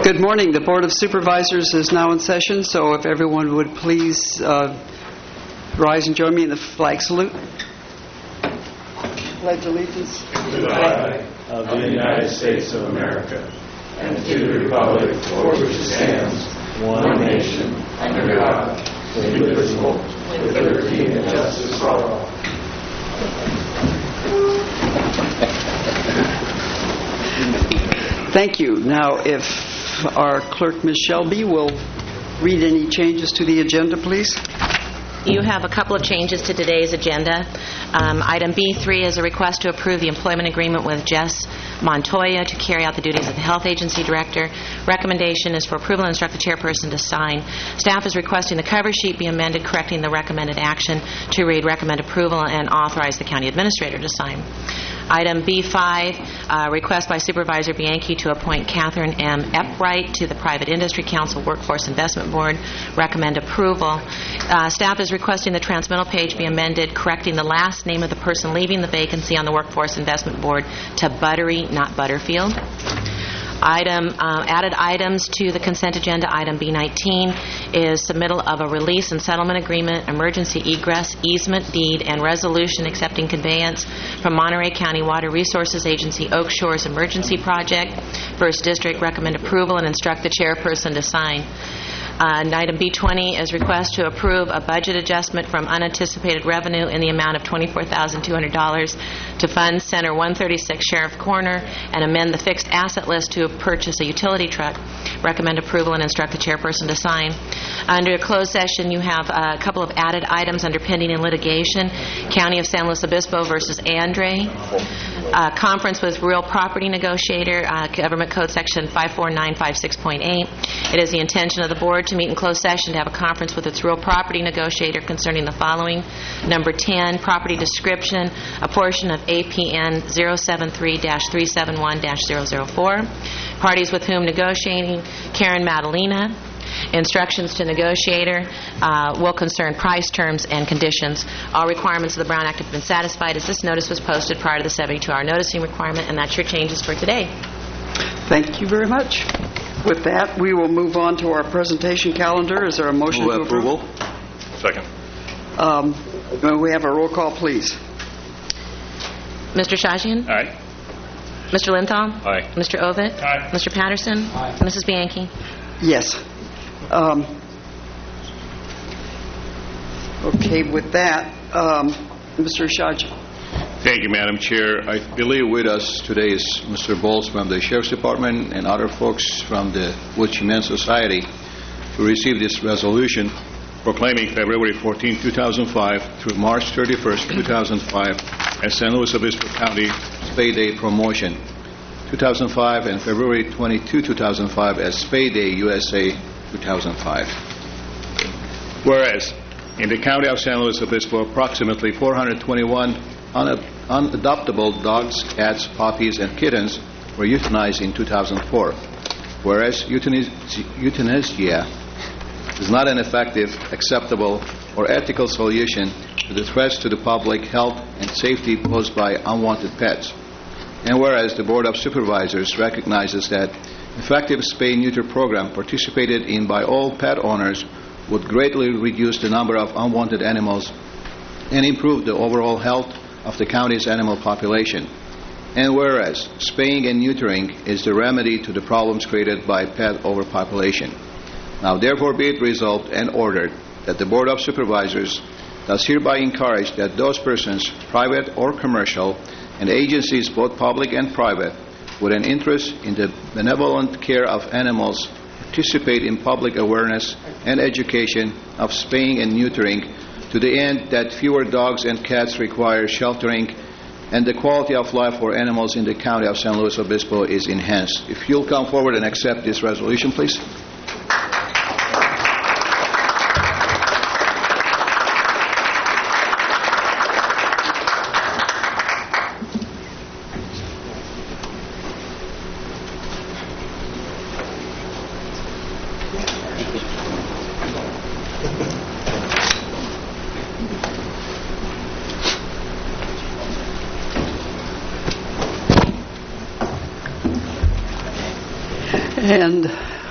Good morning. The Board of Supervisors is now in session, so if everyone would please rise and join me in the flag salute. Pledge allegiance to the flag of the United States of America and to the republic for which it stands, one nation, under God, indivisible, with liberty and justice for all. Thank you. Now, if our clerk, Ms. Shelby, will read any changes to the agenda, please. You have a couple of changes to today's agenda. Item B3 is a request to approve the employment agreement with Jess Montoya to carry out the duties of the Health Agency Director. Recommendation is for approval and instruct the chairperson to sign. Staff is requesting the cover sheet be amended, correcting the recommended action to read recommend approval and authorize the county administrator to sign. Item B5, request by Supervisor Bianchi to appoint Catherine M. Epwright to the Private Industry Council Workforce Investment Board. Recommend approval. Staff is requesting the transmittal page be amended, correcting the last name of the person leaving the vacancy on the Workforce Investment Board to Buttery, not Butterfield. Added items to the consent agenda. Item B19 is submittal of a release and settlement agreement, emergency egress, easement deed, and resolution accepting conveyance from Monterey County Water Resources Agency Oak Shores Emergency Project. First District recommend approval and instruct the chairperson to sign. Item B20 is request to approve a budget adjustment from unanticipated revenue in the amount of $24,200 to fund Center 136 Sheriff Corner and amend the fixed asset list to purchase a utility truck. Recommend approval and instruct the chairperson to sign. Under closed session, you have a couple of added items under pending in litigation. County of San Luis Obispo versus Andre. Conference with real property negotiator, Government Code Section 54956.8. It is the intention of the board to meet in closed session to have a conference with its real property negotiator concerning the following. Number 10, property description, a portion of APN 073-371-004. Parties with whom negotiating, Karen Madalena. Instructions to negotiator will concern price, terms, and conditions. All requirements of the Brown Act have been satisfied as this notice was posted prior to the 72-hour noticing requirement, and that's your changes for today. Thank you very much. With that, we will move on to our presentation calendar. Is there a motion to approval? Second. May we have a roll call, please? Mr. Shajian? Aye. Mr. Linthal? Aye. Mr. Ovitt? Aye. Mr. Patterson? Aye. Mrs. Bianchi? Yes. Okay, with that, Mr. Shajian. Thank you, Madam Chair. I believe with us today is Mr. Bowles from the Sheriff's Department and other folks from the Wood Humane Society to receive this resolution proclaiming February 14, 2005 through March 31, 2005 as San Luis Obispo County Spay Day Promotion, 2005, and February 22, 2005 as Spay Day USA 2005. Whereas in the County of San Luis Obispo, approximately 421 unadoptable dogs, cats, puppies, and kittens were euthanized in 2004. Whereas euthanasia is not an effective, acceptable, or ethical solution to the threats to the public health and safety posed by unwanted pets. And whereas the Board of Supervisors recognizes that effective spay-neuter program participated in by all pet owners would greatly reduce the number of unwanted animals and improve the overall health of the county's animal population. And whereas spaying and neutering is the remedy to the problems created by pet overpopulation. Now therefore be it resolved and ordered that the Board of Supervisors does hereby encourage that those persons, private or commercial, and agencies both public and private, with an interest in the benevolent care of animals participate in public awareness and education of spaying and neutering to the end that fewer dogs and cats require sheltering and the quality of life for animals in the County of San Luis Obispo is enhanced. If you'll come forward and accept this resolution, please. And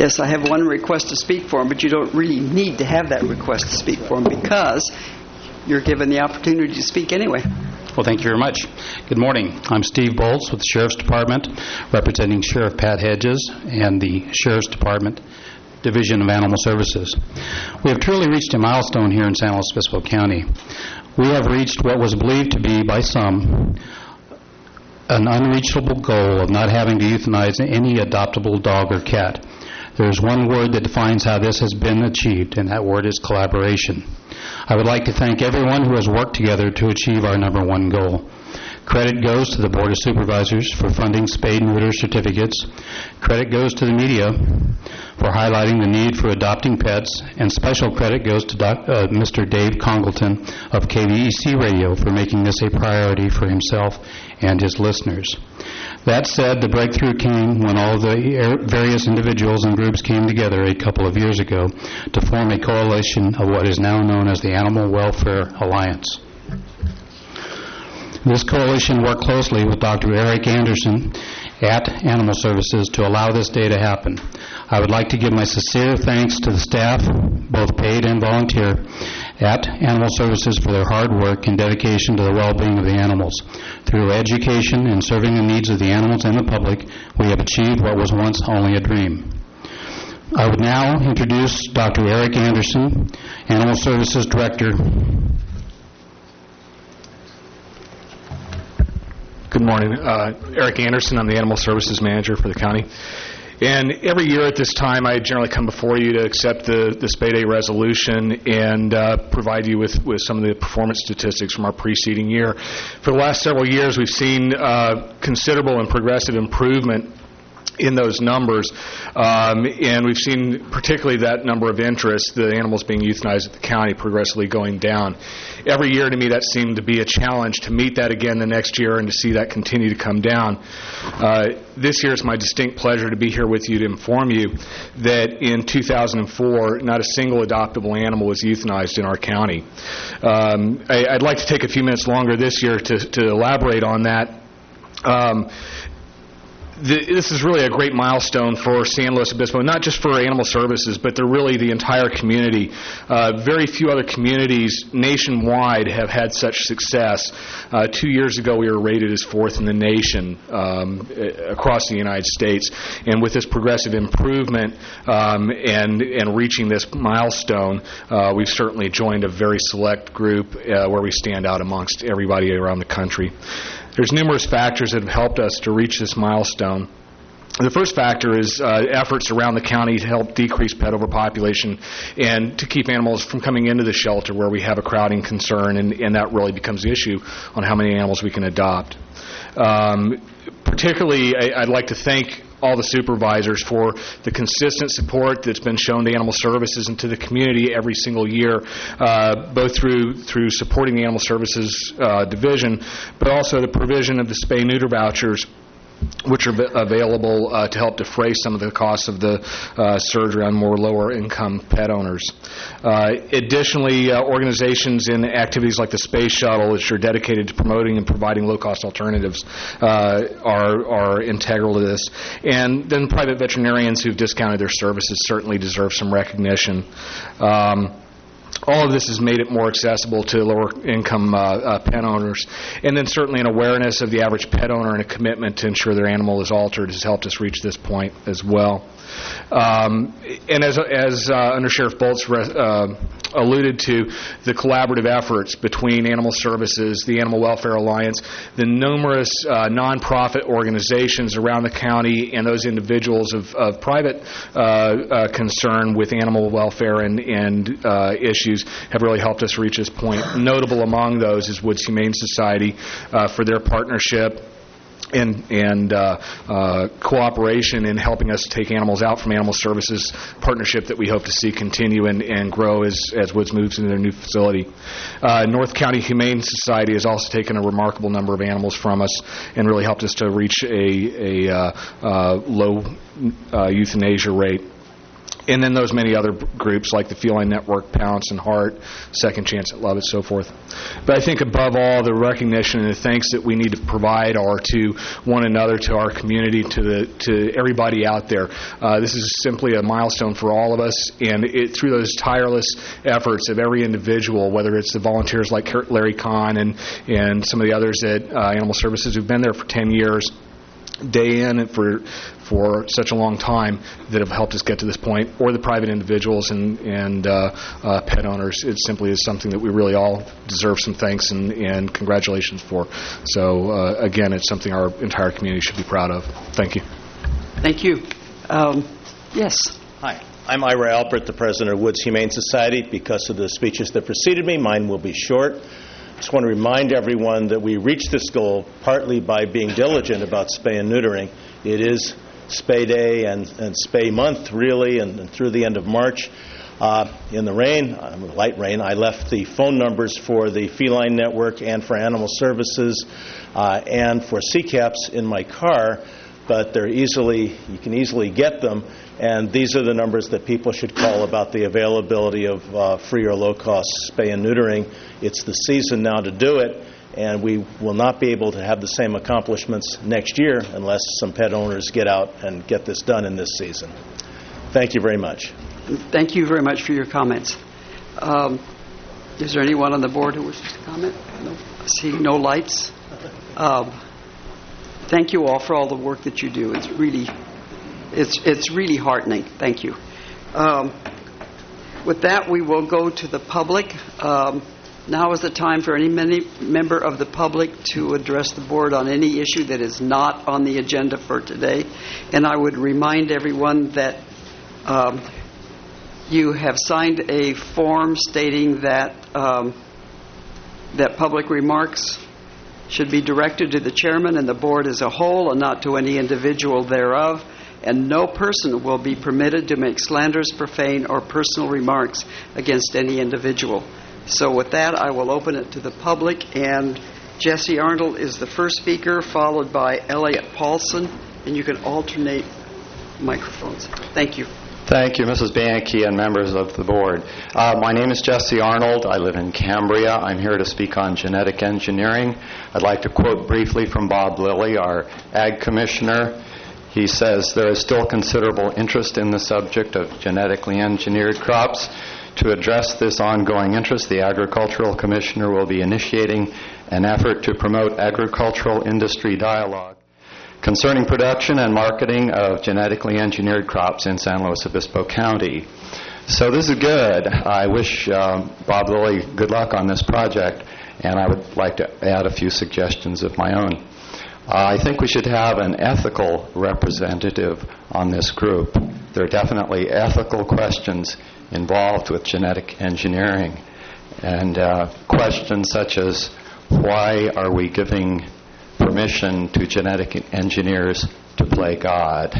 Yes, I have one request to speak for him, but you don't really need to have that request to speak for him because you're given the opportunity to speak anyway. Well, thank you very much. Good morning. I'm Steve Bolts with the Sheriff's Department, representing Sheriff Pat Hedges and the Sheriff's Department Division of Animal Services. We have truly reached a milestone here in San Luis Obispo County. We have reached what was believed to be, by some, an unreachable goal of not having to euthanize any adoptable dog or cat. There is one word that defines how this has been achieved, and that word is collaboration. I would like to thank everyone who has worked together to achieve our number one goal. Credit goes to the Board of Supervisors for funding spay and neuter certificates. Credit goes to the media for highlighting the need for adopting pets, and special credit goes to Mr. Dave Congleton of KVEC Radio for making this a priority for himself and his listeners. That said, the breakthrough came when all the various individuals and groups came together a couple of years ago to form a coalition of what is now known as the Animal Welfare Alliance. This coalition worked closely with Dr. Eric Anderson at Animal Services to allow this day to happen. I would like to give my sincere thanks to the staff, both paid and volunteer, at Animal Services for their hard work and dedication to the well-being of the animals. Through education and serving the needs of the animals and the public, we have achieved what was once only a dream. I would now introduce Dr. Eric Anderson, Animal Services Director. Good morning. Eric Anderson. I'm the Animal Services Manager for the county. And every year at this time, I generally come before you to accept the Spay Day resolution and provide you with some of the performance statistics from our preceding year. For the last several years, we've seen considerable and progressive improvement in those numbers, and we've seen particularly that number of interest, the animals being euthanized at the county, progressively going down. Every year to me that seemed to be a challenge to meet that again the next year and to see that continue to come down. This year it's my distinct pleasure to be here with you to inform you that in 2004 not a single adoptable animal was euthanized in our county. I'd like to take a few minutes longer this year to elaborate on that. This is really a great milestone for San Luis Obispo, not just for Animal Services, but really the entire community. Very few other communities nationwide have had such success. 2 years ago, we were rated as fourth in the nation across the United States. And with this progressive improvement and reaching this milestone, we've certainly joined a very select group where we stand out amongst everybody around the country. There's numerous factors that have helped us to reach this milestone. The first factor is efforts around the county to help decrease pet overpopulation and to keep animals from coming into the shelter where we have a crowding concern, and that really becomes the issue on how many animals we can adopt. Particularly, I'd like to thank all the supervisors for the consistent support that's been shown to Animal Services and to the community every single year, both through supporting the Animal Services Division, but also the provision of the spay-neuter vouchers, which are available to help defray some of the costs of the surgery on more lower-income pet owners. Additionally, organizations and activities like the Space Shuttle, which are dedicated to promoting and providing low-cost alternatives, are integral to this. And then private veterinarians who've discounted their services certainly deserve some recognition. All of this has made it more accessible to lower-income pet owners. And then certainly an awareness of the average pet owner and a commitment to ensure their animal is altered has helped us reach this point as well. And as Under Sheriff Bolts alluded to, the collaborative efforts between Animal Services, the Animal Welfare Alliance, the numerous nonprofit organizations around the county, and those individuals of private concern with animal welfare and issues have really helped us reach this point. Notable among those is Woods Humane Society for their partnership and cooperation in helping us take animals out from Animal Services, partnership that we hope to see continue and grow as Woods moves into their new facility. North County Humane Society has also taken a remarkable number of animals from us and really helped us to reach a low euthanasia rate. And then those many other groups like the Feline Network, Pounce and Heart, Second Chance at Love, and so forth. But I think above all, the recognition and the thanks that we need to provide are to one another, to our community, to everybody out there. This is simply a milestone for all of us, and through those tireless efforts of every individual, whether it's the volunteers like Larry Kahn and some of the others at Animal Services who've been there for 10 years, day in and for such a long time, that have helped us get to this point, or the private individuals and pet owners. It simply is something that we really all deserve some thanks and congratulations for. So again, it's something our entire community should be proud of. Thank you. Thank you. Yes. Hi. I'm Ira Alpert, the president of Woods Humane Society. Because of the speeches that preceded me, mine will be short. I just want to remind everyone that we reached this goal partly by being diligent about spay and neutering. It is Spay Day and Spay Month, really, and through the end of March. In the rain, light rain, I left the phone numbers for the Feline Network and for Animal Services and for CCAPS in my car, but you can easily get them, and these are the numbers that people should call about the availability of free or low-cost spay and neutering. It's the season now to do it, and we will not be able to have the same accomplishments next year unless some pet owners get out and get this done in this season. Thank you very much. Thank you very much for your comments. Is there anyone on the board who wishes to comment? No. I see no lights. Thank you all for all the work that you do. It's really heartening. Thank you. With that, we will go to the public. Now is the time for any member of the public to address the board on any issue that is not on the agenda for today. And I would remind everyone that you have signed a form stating that that public remarks should be directed to the chairman and the board as a whole and not to any individual thereof, and no person will be permitted to make slanderous, profane, or personal remarks against any individual. So with that, I will open it to the public, and Jesse Arnold is the first speaker, followed by Elliot Paulson, and you can alternate microphones. Thank you. Thank you, Mrs. Bianchi and members of the board. My name is Jesse Arnold. I live in Cambria. I'm here to speak on genetic engineering. I'd like to quote briefly from Bob Lilly, our Ag Commissioner. He says, "There is still considerable interest in the subject of genetically engineered crops. To address this ongoing interest, the Agricultural Commissioner will be initiating an effort to promote agricultural industry dialogue concerning production and marketing of genetically engineered crops in San Luis Obispo County." So this is good. I wish Bob Lilly good luck on this project, and I would like to add a few suggestions of my own. I think we should have an ethical representative on this group. There are definitely ethical questions involved with genetic engineering, and questions such as, why are we giving permission to genetic engineers to play God?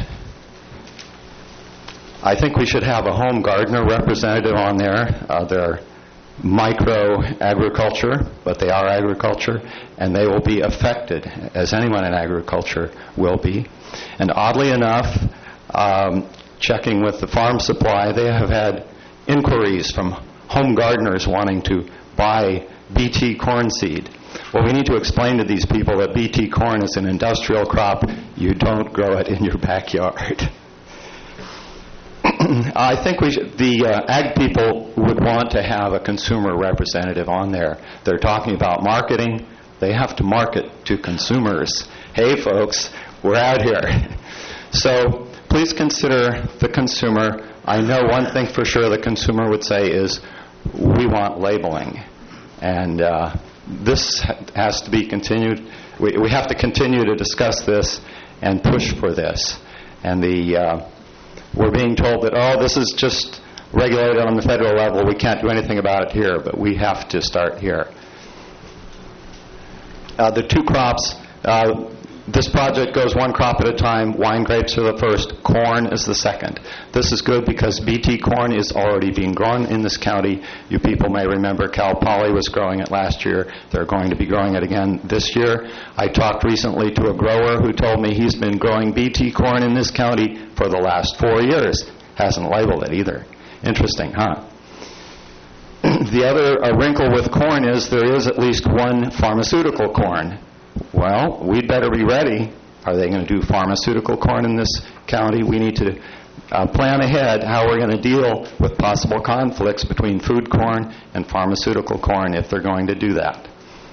I think we should have a home gardener representative on there. They're micro-agriculture, but they are agriculture, and they will be affected, as anyone in agriculture will be. And oddly enough, checking with the farm supply, they have had inquiries from home gardeners wanting to buy BT corn seed. Well, we need to explain to these people that BT corn is an industrial crop. You don't grow it in your backyard. I think the ag people would want to have a consumer representative on there. They're talking about marketing. They have to market to consumers. Hey, folks, we're out here. So please consider the consumer. I know one thing for sure the consumer would say is, we want labeling. And this has to be continued. We have to continue to discuss this and push for this. And we're being told that, this is just regulated on the federal level. We can't do anything about it here, but we have to start here. The two crops, this project goes one crop at a time. Wine grapes are the first. Corn is the second. This is good because BT corn is already being grown in this county. You people may remember Cal Poly was growing it last year. They're going to be growing it again this year. I talked recently to a grower who told me he's been growing BT corn in this county for the last 4 years. hasn't labeled it either. Interesting, huh? The other wrinkle with corn is there is at least one pharmaceutical corn. Well, we'd better be ready. Are they going to do pharmaceutical corn in this county? We need to plan ahead how we're going to deal with possible conflicts between food corn and pharmaceutical corn if they're going to do that.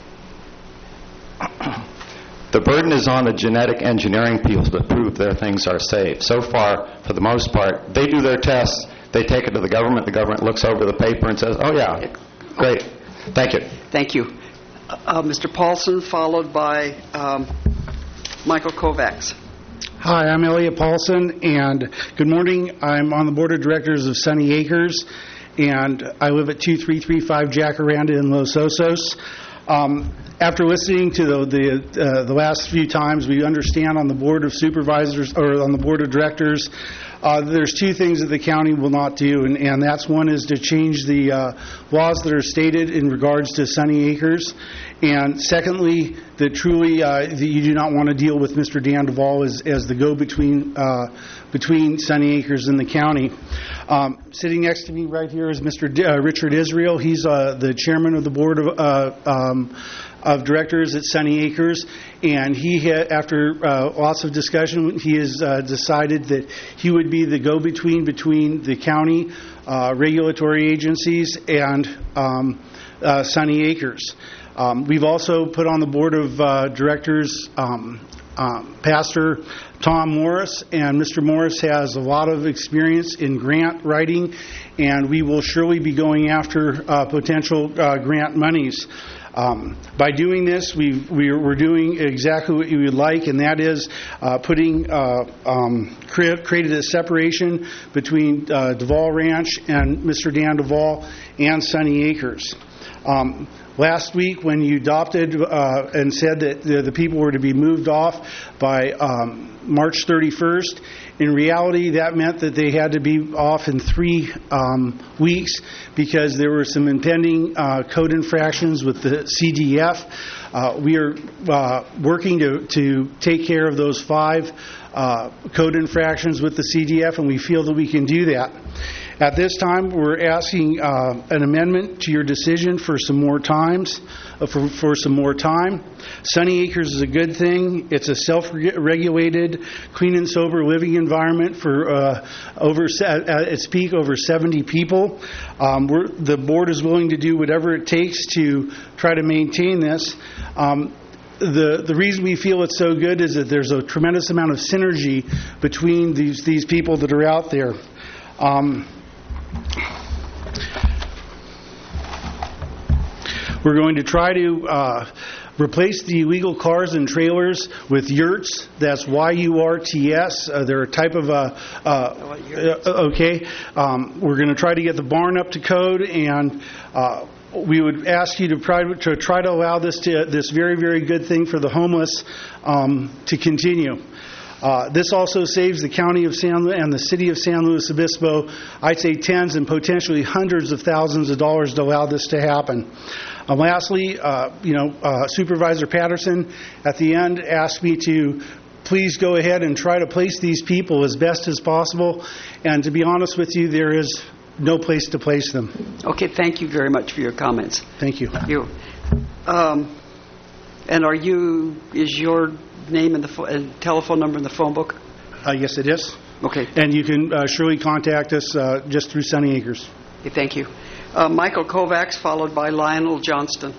The burden is on the genetic engineering people to prove their things are safe. So far, for the most part, they do their tests, they take it to the government looks over the paper and says, oh yeah, great, thank you. Thank you. Mr. Paulson, followed by Michael Kovacs. Hi, I'm Elliot Paulson, and good morning. I'm on the board of directors of Sunny Acres, and I live at 2335 Jacaranda in Los Osos. After listening to the last few times, we understand on the board of supervisors or on the board of directors, there's two things that the county will not do, and that's one is to change the laws that are stated in regards to Sunny Acres, and secondly, that truly that you do not want to deal with Mr. Dan Duvall as the go-between between Sunny Acres and the county. Sitting next to me right here is Mr. Richard Israel. He's the chairman of the board of directors at Sunny Acres, and he after lots of discussion, he has decided that he would be the go-between between the county regulatory agencies and Sunny Acres. We've also put on the board of directors Pastor Tom Morris, and Mr. Morris has a lot of experience in grant writing, and we will surely be going after potential grant monies. By doing this, we're doing exactly what you would like, and that is created a separation between Duvall Ranch and Mr. Dan Duvall and Sunny Acres. Last week, when you adopted and said that the people were to be moved off by March 31st, in reality, that meant that they had to be off in 3 weeks because there were some impending code infractions with the CDF. We are working to take care of those 5 code infractions with the CDF, and we feel that we can do that. At this time, we're asking an amendment to your decision for some more times, for some more time. Sunny Acres is a good thing. It's a self-regulated, clean and sober living environment for at its peak over 70 people. The board is willing to do whatever it takes to try to maintain this. The reason we feel it's so good is that there's a tremendous amount of synergy between these people that are out there. We're going to try to replace the illegal cars and trailers with yurts. That's Y-U-R-T-S. They're a type of okay. We're going to try to get the barn up to code, and we would ask you to try to allow this very, very good thing for the homeless to continue. This also saves the county of San Luis and the city of San Luis Obispo, I'd say tens and potentially hundreds of thousands of dollars to allow this to happen. Lastly, Supervisor Patterson at the end asked me to please go ahead and try to place these people as best as possible. And to be honest with you, there is no place to place them. Okay, thank you very much for your comments. Thank you. And is your name and telephone number in the phone book? Yes, it is. Okay. And you can surely contact us just through Sunny Acres. Okay, thank you. Michael Kovacs, followed by Lionel Johnston.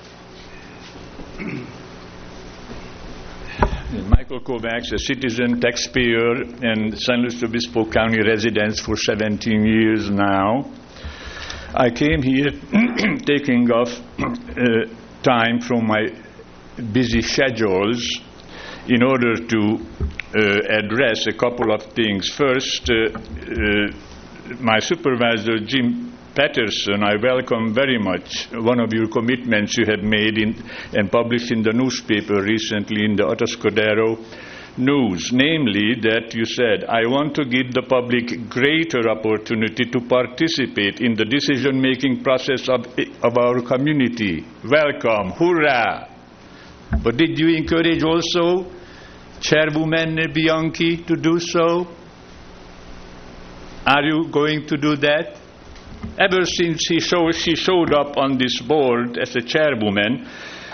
Michael Kovacs, a citizen, taxpayer, and San Luis Obispo County resident for 17 years now. I came here taking off time from my busy schedules in order to address a couple of things. First, my supervisor, Jim Patterson, I welcome very much one of your commitments you have made and published in the newspaper recently in the Atascadero News, namely that you said, I want to give the public greater opportunity to participate in the decision-making process of our community. Welcome. Hurrah! But did you encourage also Chairwoman Bianchi to do so? Are you going to do that? Ever since she showed up on this board as a chairwoman,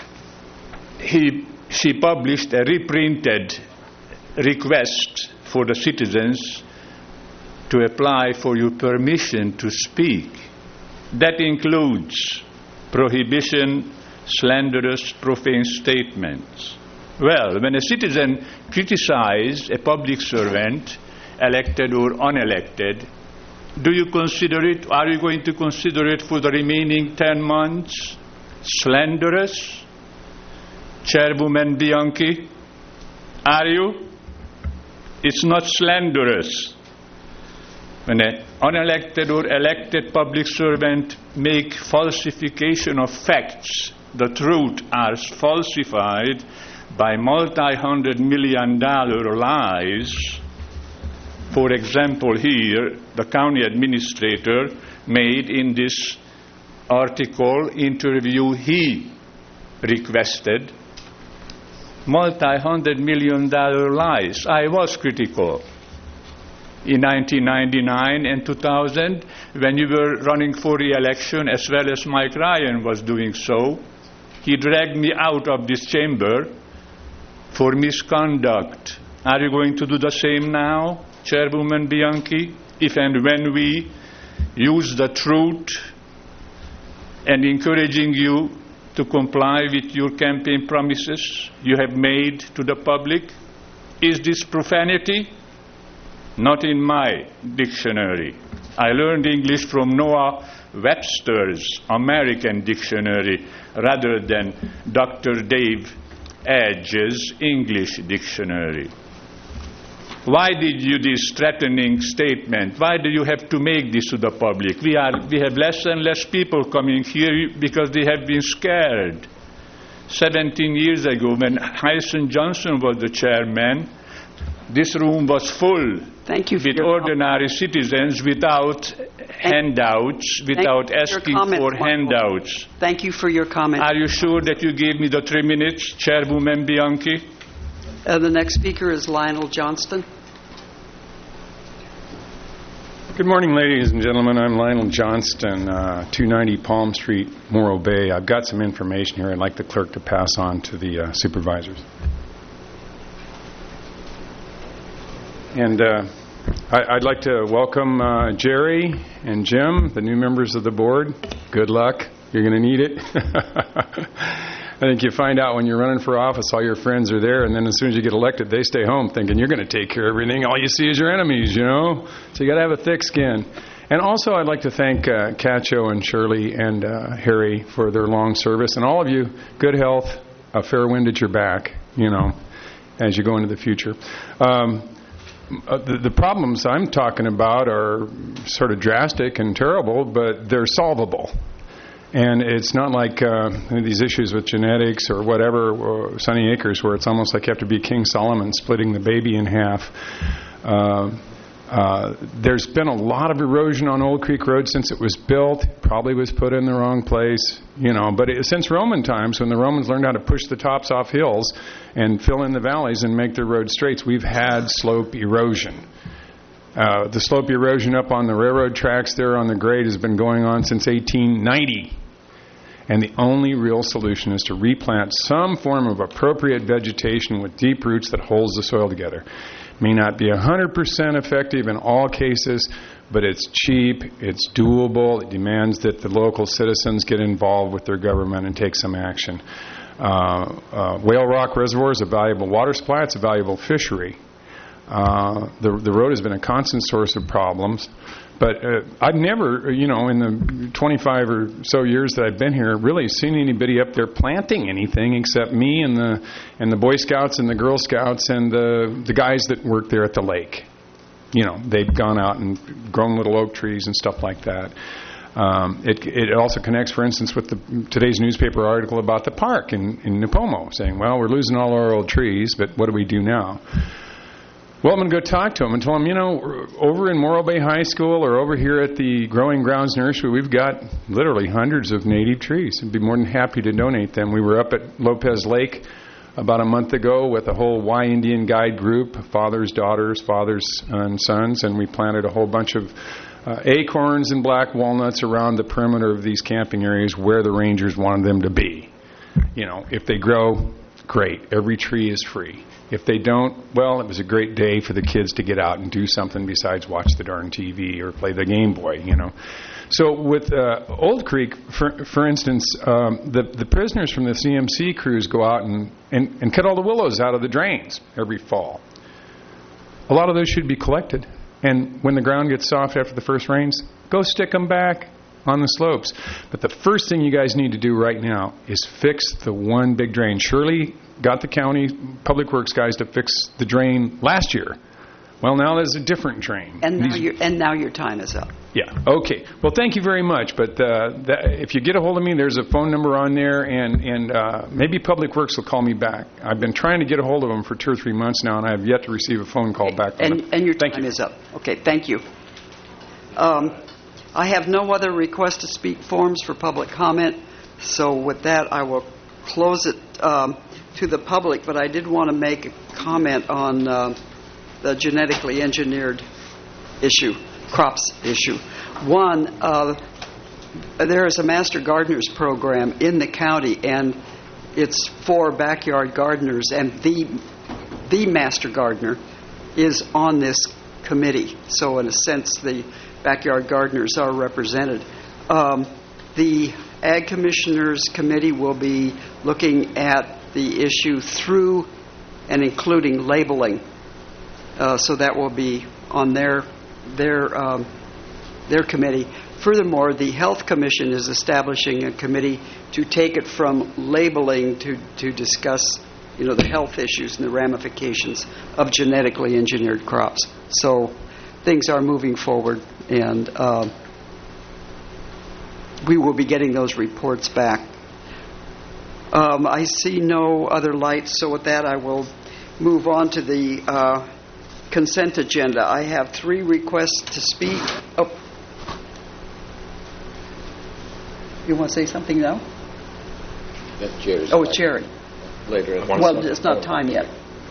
she published a reprinted request for the citizens to apply for your permission to speak. That includes prohibition, slanderous, profane statements. Well, when a citizen criticizes a public servant, elected or unelected, do you consider it, are you going to consider it for the remaining 10 months slanderous? Chairwoman Bianchi, are you? It's not slanderous. When an unelected or elected public servant make falsification of facts, the truth are falsified by multi-hundred-million-dollar lies. For example, here, the county administrator made in this article interview he requested multi-hundred-million-dollar lies. I was critical in 1999 and 2000 when you were running for re-election, as well as Mike Ryan was doing so. He dragged me out of this chamber for misconduct. Are you going to do the same now, Chairwoman Bianchi? If and when we use the truth and encouraging you to comply with your campaign promises you have made to the public? Is this profanity? Not in my dictionary. I learned English from Noah Webster's American Dictionary rather than Dr. Dave Edge's English Dictionary. Why did you this threatening statement? Why do you have to make this to the public? We have less and less people coming here because they have been scared. 17 years ago, when Hyson Johnson was the chairman, this room was full with ordinary citizens without handouts, without asking for handouts. Thank you for your comment. Are you sure that you gave me the 3 minutes, Chairwoman Bianchi? The next speaker is Lionel Johnston. Good morning, ladies and gentlemen. I'm Lionel Johnston, 290 Palm Street, Morro Bay. I've got some information here I'd like the clerk to pass on to the supervisors. And I'd like to welcome Jerry and Jim, the new members of the board. Good luck. You're going to need it. I think you find out when you're running for office, all your friends are there, and then as soon as you get elected, they stay home thinking you're going to take care of everything. All you see is your enemies, you know? So you got to have a thick skin. And also I'd like to thank Cacho and Shirley and Harry for their long service. And all of you, good health, a fair wind at your back, you know, as you go into the future. The problems I'm talking about are sort of drastic and terrible, but they're solvable. And it's not like these issues with genetics or whatever, or Sunny Acres, where it's almost like you have to be King Solomon splitting the baby in half. There's been a lot of erosion on Old Creek Road since it was built. Probably was put in the wrong place, you know. But since Roman times, when the Romans learned how to push the tops off hills and fill in the valleys and make their roads straight, we've had slope erosion. The slope erosion up on the railroad tracks there on the grade has been going on since 1890. And the only real solution is to replant some form of appropriate vegetation with deep roots that holds the soil together. May not be 100% effective in all cases, but it's cheap, it's doable, it demands that the local citizens get involved with their government and take some action. Whale Rock Reservoir is a valuable water supply, it's a valuable fishery. The road has been a constant source of problems. But I've never, you know, in the 25 or so years that I've been here, really seen anybody up there planting anything except me and the Boy Scouts and the Girl Scouts and the guys that work there at the lake. You know, they've gone out and grown little oak trees and stuff like that. It also connects, for instance, with today's newspaper article about the park in Nipomo, saying, well, we're losing all our old trees, but what do we do now? Well, I'm going to go talk to them and tell them, you know, over in Morro Bay High School or over here at the Growing Grounds Nursery, we've got literally hundreds of native trees. I'd be more than happy to donate them. We were up at Lopez Lake about a month ago with a whole Y Indian Guide group, fathers, daughters, fathers, and sons, and we planted a whole bunch of acorns and black walnuts around the perimeter of these camping areas where the rangers wanted them to be. If they grow, great. Every tree is free. If they don't, well, it was a great day for the kids to get out and do something besides watch the darn TV or play the Game Boy, So with Old Creek, for instance, the prisoners from the CMC crews go out and cut all the willows out of the drains every fall. A lot of those should be collected. And when the ground gets soft after the first rains, go stick them back on the slopes. But the first thing you guys need to do right now is fix the one big drain. Shirley got the county public works guys to fix the drain last year. Well, now there's a different drain. And now your time is up. Yeah. Okay. Well, thank you very much. But if you get a hold of me, there's a phone number on there, and maybe Public Works will call me back. I've been trying to get a hold of them for 2 or 3 months now, and I have yet to receive a phone call back from them. And your time is up. Okay. Thank you. I have no other request to speak forms for public comment, so with that, I will close it to the public. But I did want to make a comment on the genetically engineered crops issue. One, there is a Master Gardeners program in the county, and it's for backyard gardeners, and the Master Gardener is on this committee. So in a sense, the backyard gardeners are represented. The Ag Commissioners Committee will be looking at the issue through and including labeling. So that will be on their committee. Furthermore, the Health Commission is establishing a committee to take it from labeling to discuss, the health issues and the ramifications of genetically engineered crops. So things are moving forward, and we will be getting those reports back. I see no other lights, so with that I will move on to the consent agenda. I have 3 requests to speak. Oh. You want to say something now? Jerry. Later. Well, it's not time yet.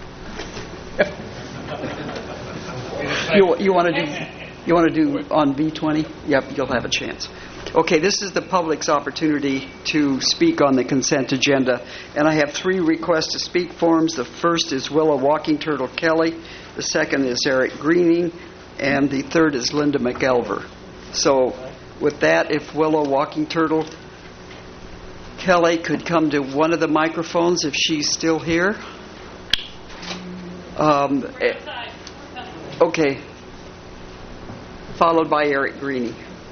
You want to do on B20? Yep, you'll have a chance. Okay, this is the public's opportunity to speak on the consent agenda, and I have 3 requests to speak forms. The first is Willa Walking Turtle Kelly, the second is Eric Greening, and the third is Linda McElver. So with that, if Willa Walking Turtle Kelly could come to one of the microphones if she's still here. Okay. Followed by Eric Greening.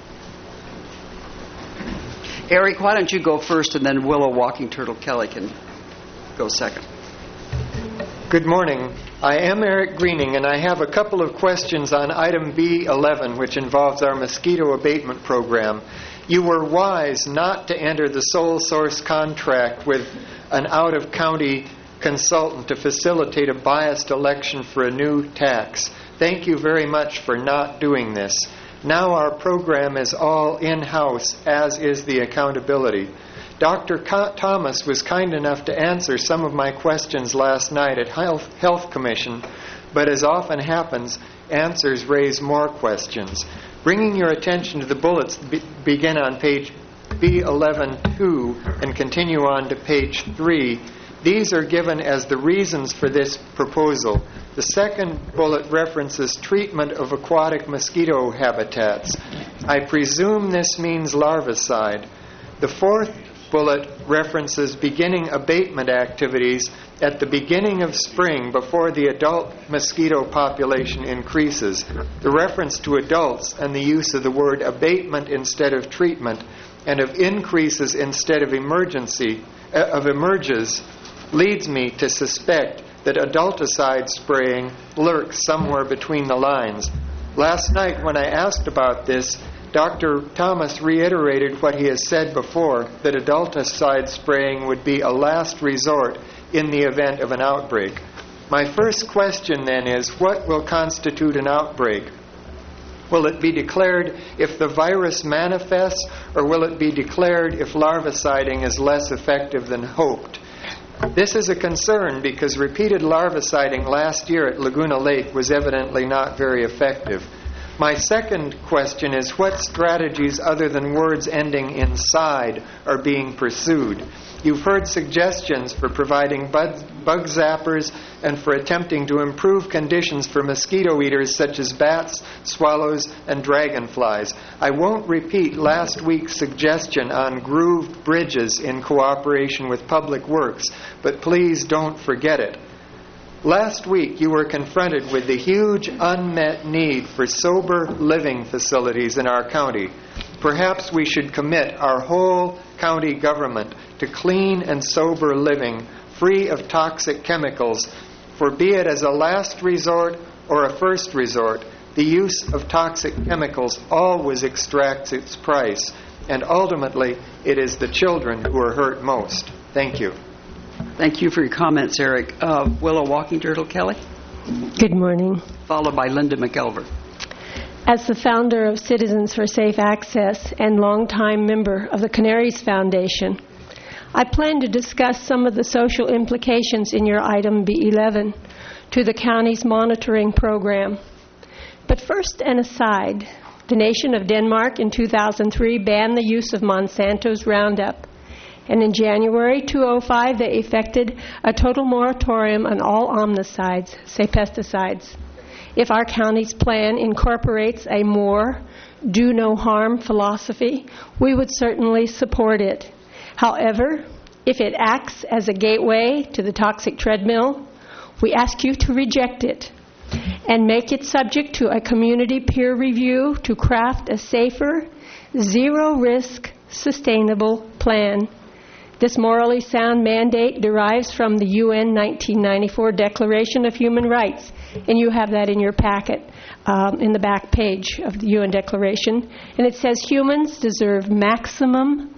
Eric, why don't you go first, and then Willa Walking Turtle Kelly can go second. Good morning. I am Eric Greening, and I have a couple of questions on item B11, which involves our mosquito abatement program. You were wise not to enter the sole source contract with an out-of-county consultant to facilitate a biased election for a new tax. Thank you very much for not doing this. Now our program is all in-house, as is the accountability. Dr. Thomas was kind enough to answer some of my questions last night at Health Commission, but as often happens, answers raise more questions. Bringing your attention to the bullets begin on page B11-2 and continue on to page 3. These are given as the reasons for this proposal. The second bullet references treatment of aquatic mosquito habitats. I presume this means larvicide. The fourth bullet references beginning abatement activities at the beginning of spring before the adult mosquito population increases. The reference to adults and the use of the word abatement instead of treatment and of increases instead of emerges leads me to suspect that adulticide spraying lurks somewhere between the lines. Last night when I asked about this, Dr. Thomas reiterated what he has said before, that adulticide spraying would be a last resort in the event of an outbreak. My first question then is, what will constitute an outbreak? Will it be declared if the virus manifests, or will it be declared if larviciding is less effective than hoped? This is a concern because repeated larviciding last year at Laguna Lake was evidently not very effective. My second question is, what strategies other than words ending in "side" are being pursued? You've heard suggestions for providing bug zappers and for attempting to improve conditions for mosquito eaters such as bats, swallows, and dragonflies. I won't repeat last week's suggestion on grooved bridges in cooperation with Public Works, but please don't forget it. Last week, you were confronted with the huge unmet need for sober living facilities in our county. Perhaps we should commit our whole county government to clean and sober living, free of toxic chemicals, for be it as a last resort or a first resort, the use of toxic chemicals always extracts its price, and ultimately it is the children who are hurt most. Thank you. Thank you for your comments, Eric. Willow Walking Turtle Kelly, Good morning. followed by Linda McElver. As the founder of Citizens for Safe Access and longtime member of the Canaries Foundation, I plan to discuss some of the social implications in your item B11 to the county's monitoring program. But first, an aside. The nation of Denmark in 2003 banned the use of Monsanto's Roundup. And in January 2005, they effected a total moratorium on all omnicides, say pesticides. If our county's plan incorporates a more do-no-harm philosophy, we would certainly support it. However, if it acts as a gateway to the toxic treadmill, we ask you to reject it and make it subject to a community peer review to craft a safer, zero-risk, sustainable plan. This morally sound mandate derives from the UN 1994 Declaration of Human Rights, and you have that in your packet in the back page of the UN Declaration. And it says humans deserve maximum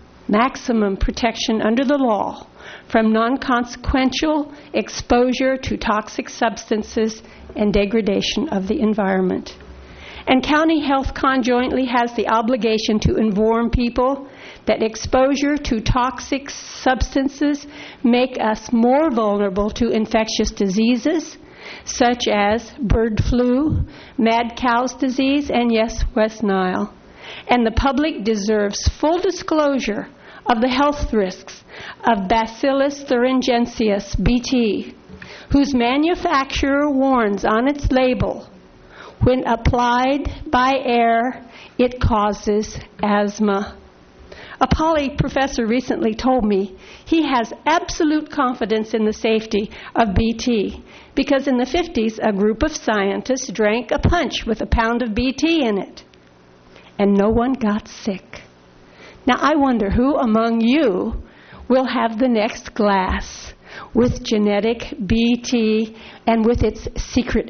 protection under the law from non-consequential exposure to toxic substances and degradation of the environment. And County Health conjointly has the obligation to inform people that exposure to toxic substances make us more vulnerable to infectious diseases, such as bird flu, mad cow's disease, and yes, West Nile. And the public deserves full disclosure of the health risks of Bacillus thuringiensis, BT, whose manufacturer warns on its label, when applied by air, it causes asthma. A poly professor recently told me he has absolute confidence in the safety of BT because in the 50s, a group of scientists drank a punch with a pound of BT in it, and no one got sick. Now, I wonder who among you will have the next glass with genetic BT and with its secret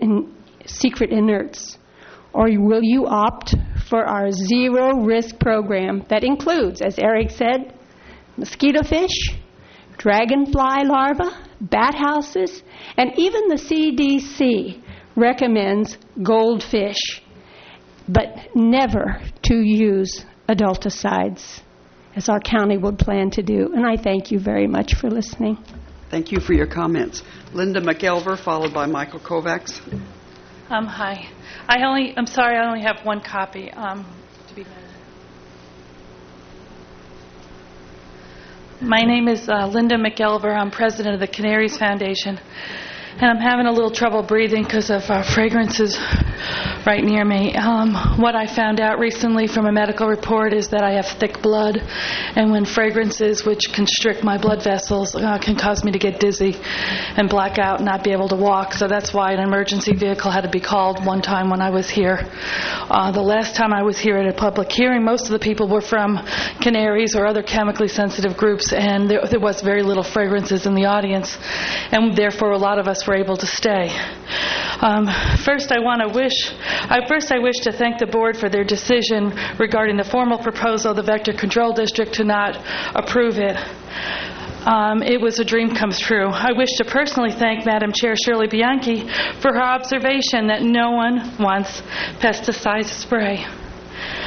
inerts? Or will you opt for our zero-risk program that includes, as Eric said, mosquito fish, dragonfly larvae, bat houses, and even the CDC recommends goldfish, but never to use adulticides, as our county would plan to do. And I thank you very much for listening. Thank you for your comments. Linda McElver, followed by Michael Kovacs. Hi. I'm sorry, I only have one copy to be made. My name is Linda McElver. I'm president of the Canaries Foundation. And I'm having a little trouble breathing because of fragrances right near me. What I found out recently from a medical report is that I have thick blood, and when fragrances, which constrict my blood vessels, can cause me to get dizzy and black out and not be able to walk. So that's why an emergency vehicle had to be called one time when I was here. The last time I was here at a public hearing, most of the people were from Canaries or other chemically sensitive groups, and there was very little fragrances in the audience, and therefore a lot of us were able to stay. First, I wish to thank the board for their decision regarding the formal proposal of the Vector Control District to not approve it. It was a dream come true. I wish to personally thank Madam Chair Shirley Bianchi for her observation that no one wants pesticide spray.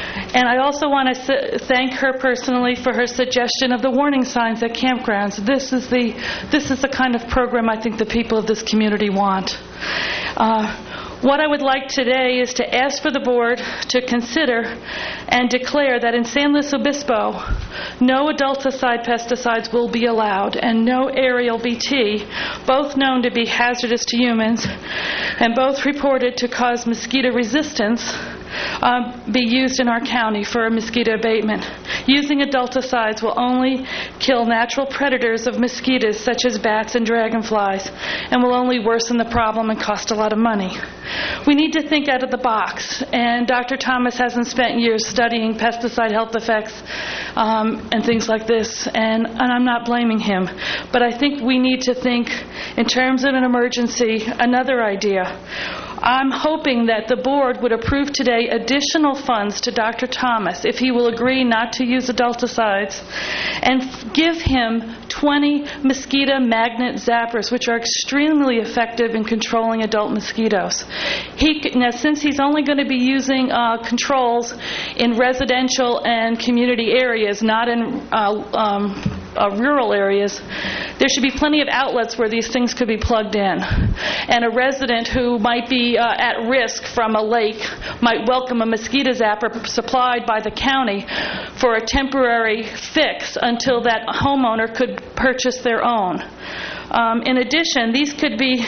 And I also want to thank her personally for her suggestion of the warning signs at campgrounds. This is the kind of program I think the people of this community want. What I would like today is to ask for the board to consider and declare that in San Luis Obispo, no adulticide pesticides will be allowed and no aerial BT, both known to be hazardous to humans and both reported to cause mosquito resistance, be used in our county for mosquito abatement. Using adulticides will only kill natural predators of mosquitoes such as bats and dragonflies and will only worsen the problem and cost a lot of money. We need to think out of the box, and Dr. Thomas hasn't spent years studying pesticide health effects and things like this, and I'm not blaming him, but I think we need to think in terms of an emergency, another idea. I'm hoping that the board would approve today additional funds to Dr. Thomas if he will agree not to use adulticides and give him 20 mosquito magnet zappers, which are extremely effective in controlling adult mosquitoes. Now, since he's only going to be using controls in residential and community areas, not in rural areas, there should be plenty of outlets where these things could be plugged in. And a resident who might be at risk from a lake might welcome a mosquito zapper supplied by the county for a temporary fix until that homeowner could purchase their own. In addition, these could be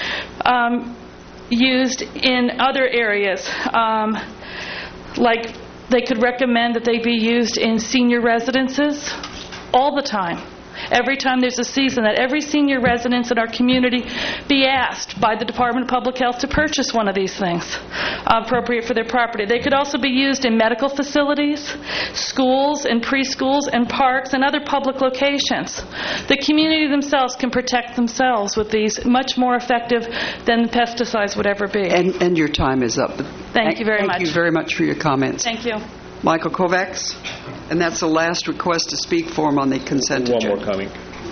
used in other areas, like they could recommend that they be used in senior residences all the time. Every time there's a season, that every senior residence in our community be asked by the Department of Public Health to purchase one of these things appropriate for their property. They could also be used in medical facilities, schools and preschools and parks and other public locations. The community themselves can protect themselves with these much more effective than the pesticides would ever be. And your time is up. Thank you very much. Thank you very much for your comments. Thank you. Michael Kovacs, and that's the last request to speak form on the consent agenda. One more coming.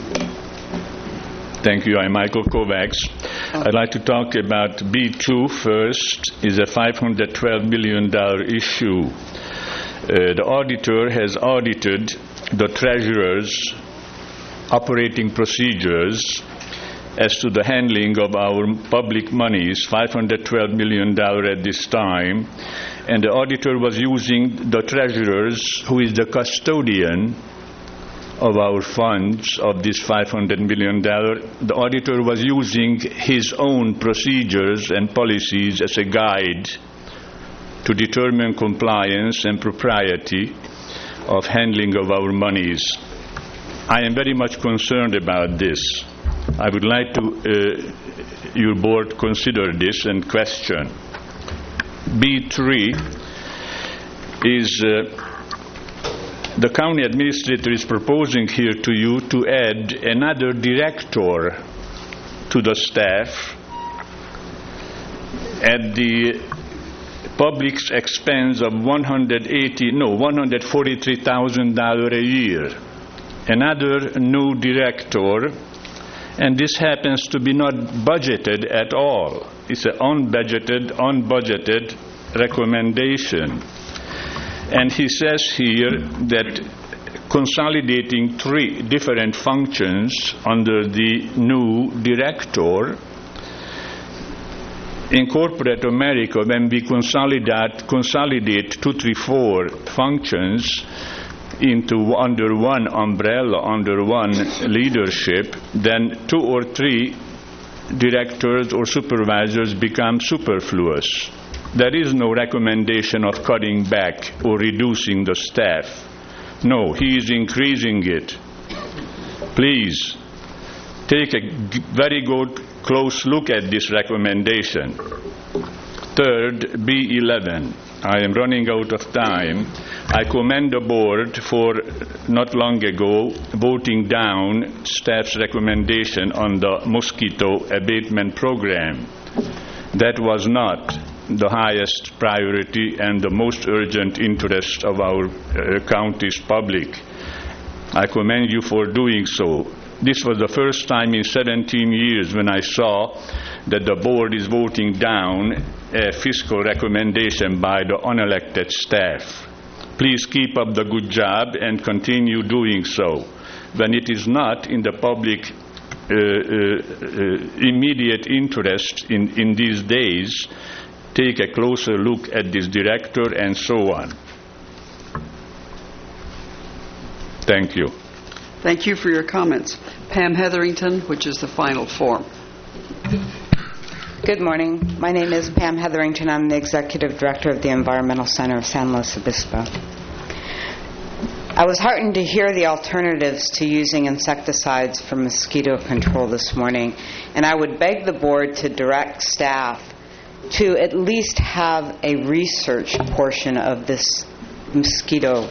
Thank you. I'm Michael Kovacs. I'd like to talk about B2 first. Is a $512 million issue. The auditor has audited the treasurer's operating procedures as to the handling of our public monies, $512 million at this time. And the auditor was using the treasurer's, who is the custodian of our funds, of this $500 million. The auditor was using his own procedures and policies as a guide to determine compliance and propriety of handling of our monies. I am very much concerned about this. I would like to your board consider this and question. B3 is the county administrator is proposing here to you to add another director to the staff at the public's expense of $143,000 a year. Another new director, and this happens to be not budgeted at all. It's an unbudgeted recommendation. And he says here that consolidating 3 different functions under the new director, in corporate America, when we consolidate 2, 3, 4 functions under one umbrella, under one leadership, then 2 or 3 directors or supervisors become superfluous. There is no recommendation of cutting back or reducing the staff. No, he is increasing it. Please, take a very good, close look at this recommendation. Third, B11. I am running out of time. I commend the board for not long ago voting down staff's recommendation on the mosquito abatement program. That was not the highest priority and the most urgent interest of our county's public. I commend you for doing so. This was the first time in 17 years when I saw that the board is voting down a fiscal recommendation by the unelected staff. Please keep up the good job and continue doing so. When it is not in the public immediate interest in these days, take a closer look at this director and so on. Thank you. Thank you for your comments. Pam Hetherington, which is the final form. Good morning. My name is Pam Hetherington. I'm the Executive Director of the Environmental Center of San Luis Obispo. I was heartened to hear the alternatives to using insecticides for mosquito control this morning, and I would beg the board to direct staff to at least have a research portion of this mosquito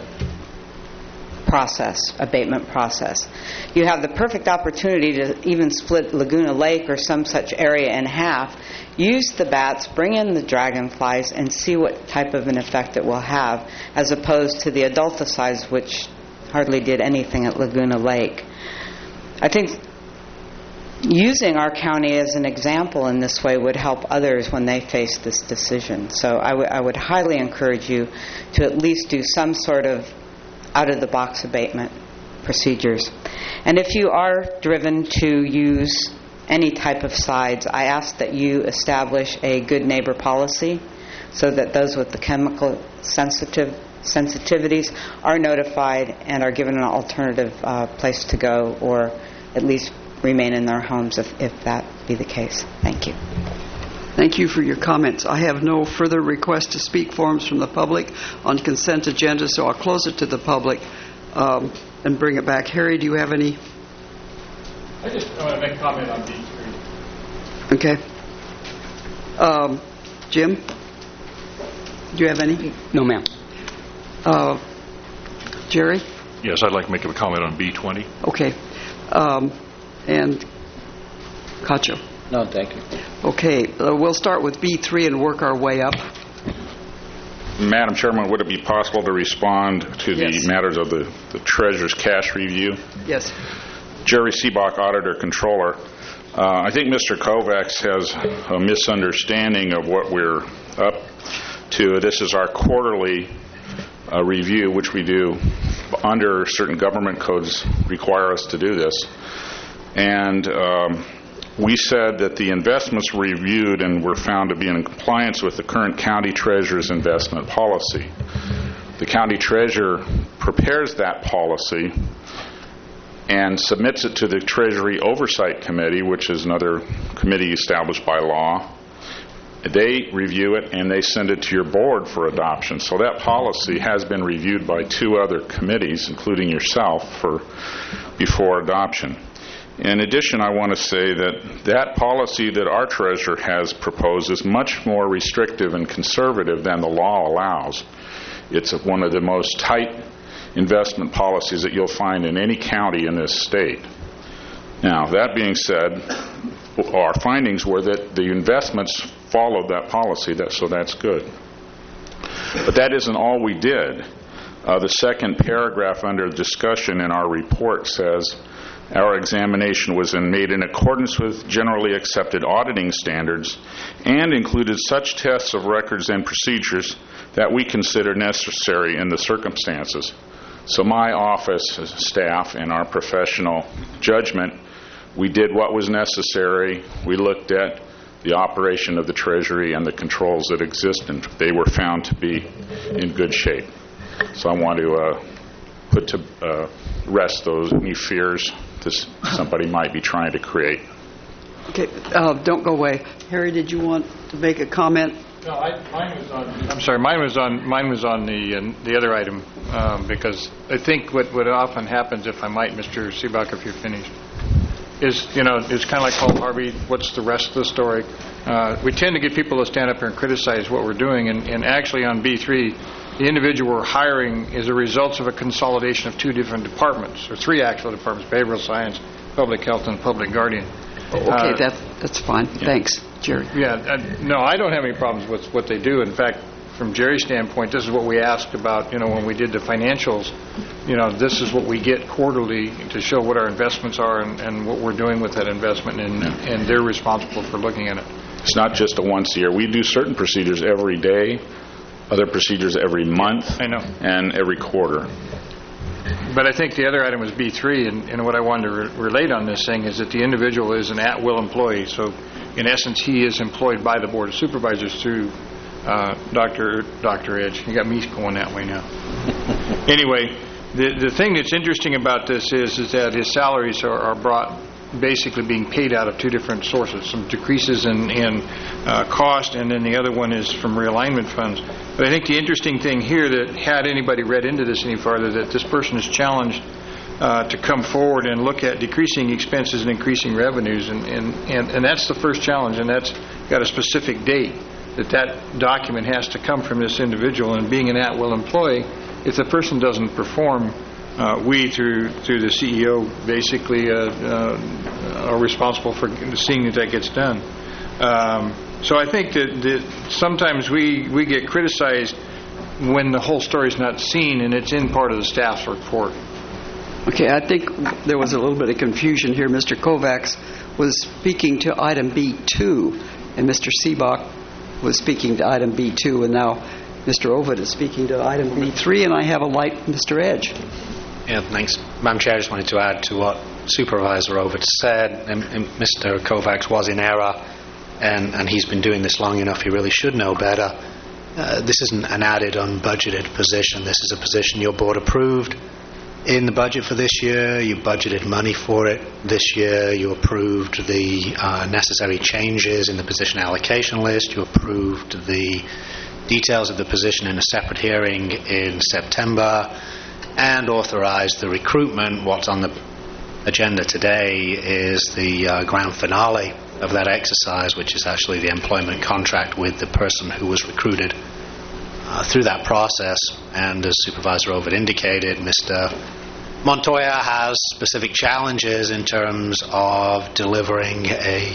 abatement process. You have the perfect opportunity to even split Laguna Lake or some such area in half, use the bats, bring in the dragonflies, and see what type of an effect it will have, as opposed to the adulticides, which hardly did anything at Laguna Lake. I think using our county as an example in this way would help others when they face this decision. So I would highly encourage you to at least do some sort of out-of-the-box abatement procedures. And if you are driven to use any type of sides, I ask that you establish a good neighbor policy so that those with the chemical sensitivities are notified and are given an alternative place to go, or at least remain in their homes if that be the case. Thank you. Thank you for your comments. I have no further requests to speak forms from the public on consent agenda, so I'll close it to the public and bring it back. Harry, do you have any? I just want to make a comment on B3. Okay. Jim, do you have any? No, ma'am. Jerry? Yes, I'd like to make a comment on B20. Okay. And Cacho? No, thank you. Okay, we'll start with B3 and work our way up. Madam Chairman, would it be possible to respond to the matters of the Treasurer's cash review? Yes. Jerry Seebach, Auditor Controller. I think Mr. Kovacs has a misunderstanding of what we're up to. This is our quarterly review, which we do under certain government codes require us to do this. And we said that the investments reviewed and were found to be in compliance with the current county treasurer's investment policy. The county treasurer prepares that policy and submits it to the Treasury Oversight Committee, which is another committee established by law. They review it and they send it to your board for adoption. So that policy has been reviewed by two other committees, including yourself, before adoption. In addition, I want to say that policy that our treasurer has proposed is much more restrictive and conservative than the law allows. It's one of the most tight investment policies that you'll find in any county in this state. Now, that being said, our findings were that the investments followed that policy, so that's good. But that isn't all we did. The second paragraph under discussion in our report says, our examination was made in accordance with generally accepted auditing standards and included such tests of records and procedures that we consider necessary in the circumstances. So my office staff and our professional judgment, we did what was necessary. We looked at the operation of the Treasury and the controls that exist, and they were found to be in good shape. So I want to put to rest those new fears that somebody might be trying to create. Okay, don't go away. Harry, did you want to make a comment? No, mine was on. I'm sorry, mine was on the other item because I think what often happens, if I might, Mr. Seebach, if you're finished, is it's kind of like Paul Harvey. What's the rest of the story? We tend to get people to stand up here and criticize what we're doing, and actually on B3. The individual we're hiring is a result of a consolidation of two different departments, or three actual departments: behavioral science, public health, and public guardian. Okay, that's fine. Yeah. Thanks, Jerry. Yeah, no, I don't have any problems with what they do. In fact, from Jerry's standpoint, this is what we asked about, when we did the financials. This is what we get quarterly to show what our investments are and what we're doing with that investment, and they're responsible for looking at it. It's not just a once a year. We do certain procedures every day. other procedures every month. I know. And every quarter. But I think the other item was B3, and what I wanted to relate on this thing is that the individual is an at-will employee. So, in essence, he is employed by the Board of Supervisors through Dr. Edge. You got me going that way now. Anyway, the thing that's interesting about this is that his salaries are brought basically being paid out of two different sources, some decreases in cost, and then the other one is from realignment funds. But I think the interesting thing here, that had anybody read into this any farther, that this person is challenged to come forward and look at decreasing expenses and increasing revenues, and that's the first challenge, and that's got a specific date that document has to come from this individual. And being an at-will employee, if the person doesn't perform, we, through the CEO, basically are responsible for seeing that gets done. So I think that sometimes we get criticized when the whole story's not seen and it's in part of the staff's report. Okay, I think there was a little bit of confusion here. Mr. Kovacs was speaking to item B2, and Mr. Seebach was speaking to item B2, and now Mr. Ovid is speaking to item B3, and I have a light Mr. Edge. Yeah, thanks. Madam Chair, I just wanted to add to what Supervisor Ovid said. And Mr. Kovacs was in error, and he's been doing this long enough. He really should know better. This isn't an added unbudgeted position. This is a position your board approved in the budget for this year. You budgeted money for it this year. You approved the necessary changes in the position allocation list. You approved the details of the position in a separate hearing in September, and authorized the recruitment. What's on the agenda today is the grand finale of that exercise, which is actually the employment contract with the person who was recruited through that process. And as Supervisor Ovid indicated, Mr. Montoya has specific challenges in terms of delivering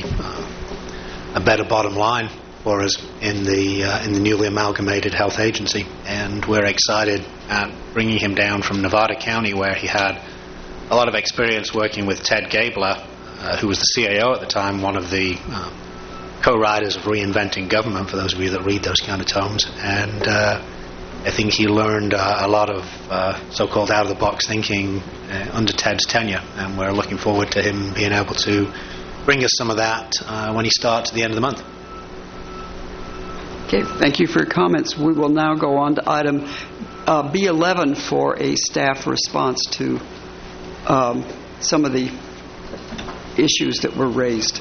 a better bottom line for us in the newly amalgamated health agency, and we're excited at bringing him down from Nevada County, where he had a lot of experience working with Ted Gabler, who was the CAO at the time, one of the co-writers of Reinventing Government, for those of you that read those kind of tomes. And I think he learned a lot of so-called out-of-the-box thinking under Ted's tenure, and we're looking forward to him being able to bring us some of that when he starts at the end of the month. Okay, thank you for your comments. We will now go on to item B11 for a staff response to some of the issues that were raised.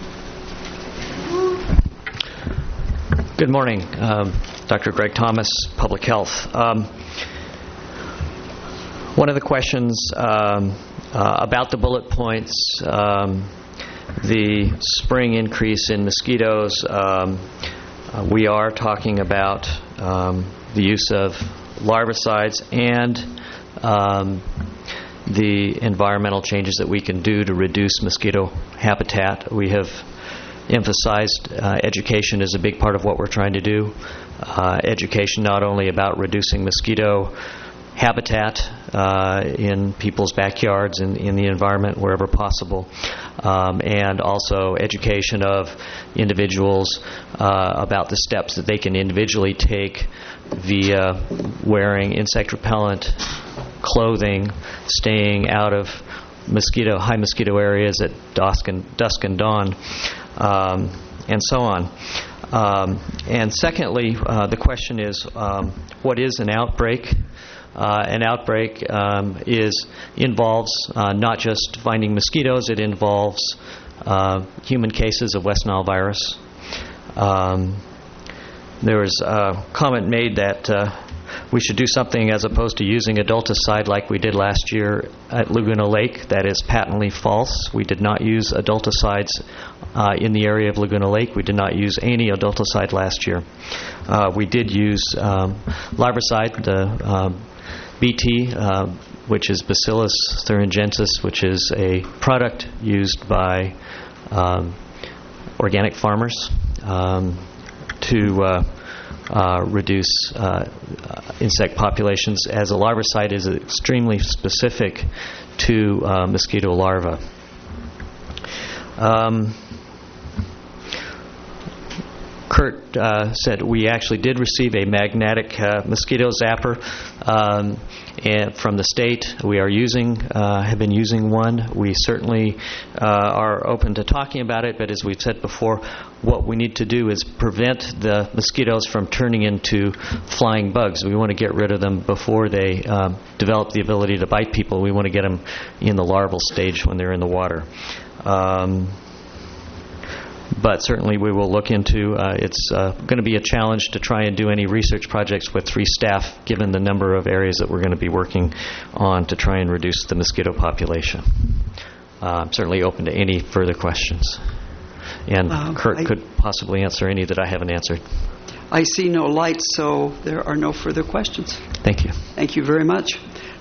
Good morning. Dr. Greg Thomas, Public Health. One of the questions about the bullet points, the spring increase in mosquitoes, we are talking about the use of larvicides and the environmental changes that we can do to reduce mosquito habitat. We have emphasized education is a big part of what we're trying to do. Education not only about reducing mosquito habitat in people's backyards and in the environment wherever possible, and also education of individuals about the steps that they can individually take via wearing insect repellent clothing, staying out of high mosquito areas at dusk and dawn, and so on. And secondly, the question is, what is an outbreak? An outbreak involves not just finding mosquitoes, it involves human cases of West Nile virus. There was a comment made that we should do something as opposed to using adulticide like we did last year at Laguna Lake. That is patently false. We did not use adulticides in the area of Laguna Lake. We did not use any adulticide last year. We did use larvicide, the BT, which is Bacillus thuringiensis, which is a product used by organic farmers to reduce insect populations, as a larvicide is extremely specific to mosquito larvae. Kurt said, we actually did receive a magnetic mosquito zapper from the state. We have been using one. We certainly are open to talking about it, but as we've said before, what we need to do is prevent the mosquitoes from turning into flying bugs. We want to get rid of them before they develop the ability to bite people. We want to get them in the larval stage when they're in the water. But certainly we will look into, it's going to be a challenge to try and do any research projects with 3 staff, given the number of areas that we're going to be working on to try and reduce the mosquito population. I'm certainly open to any further questions. And Kurt could possibly answer any that I haven't answered. I see no lights, so there are no further questions. Thank you. Thank you very much.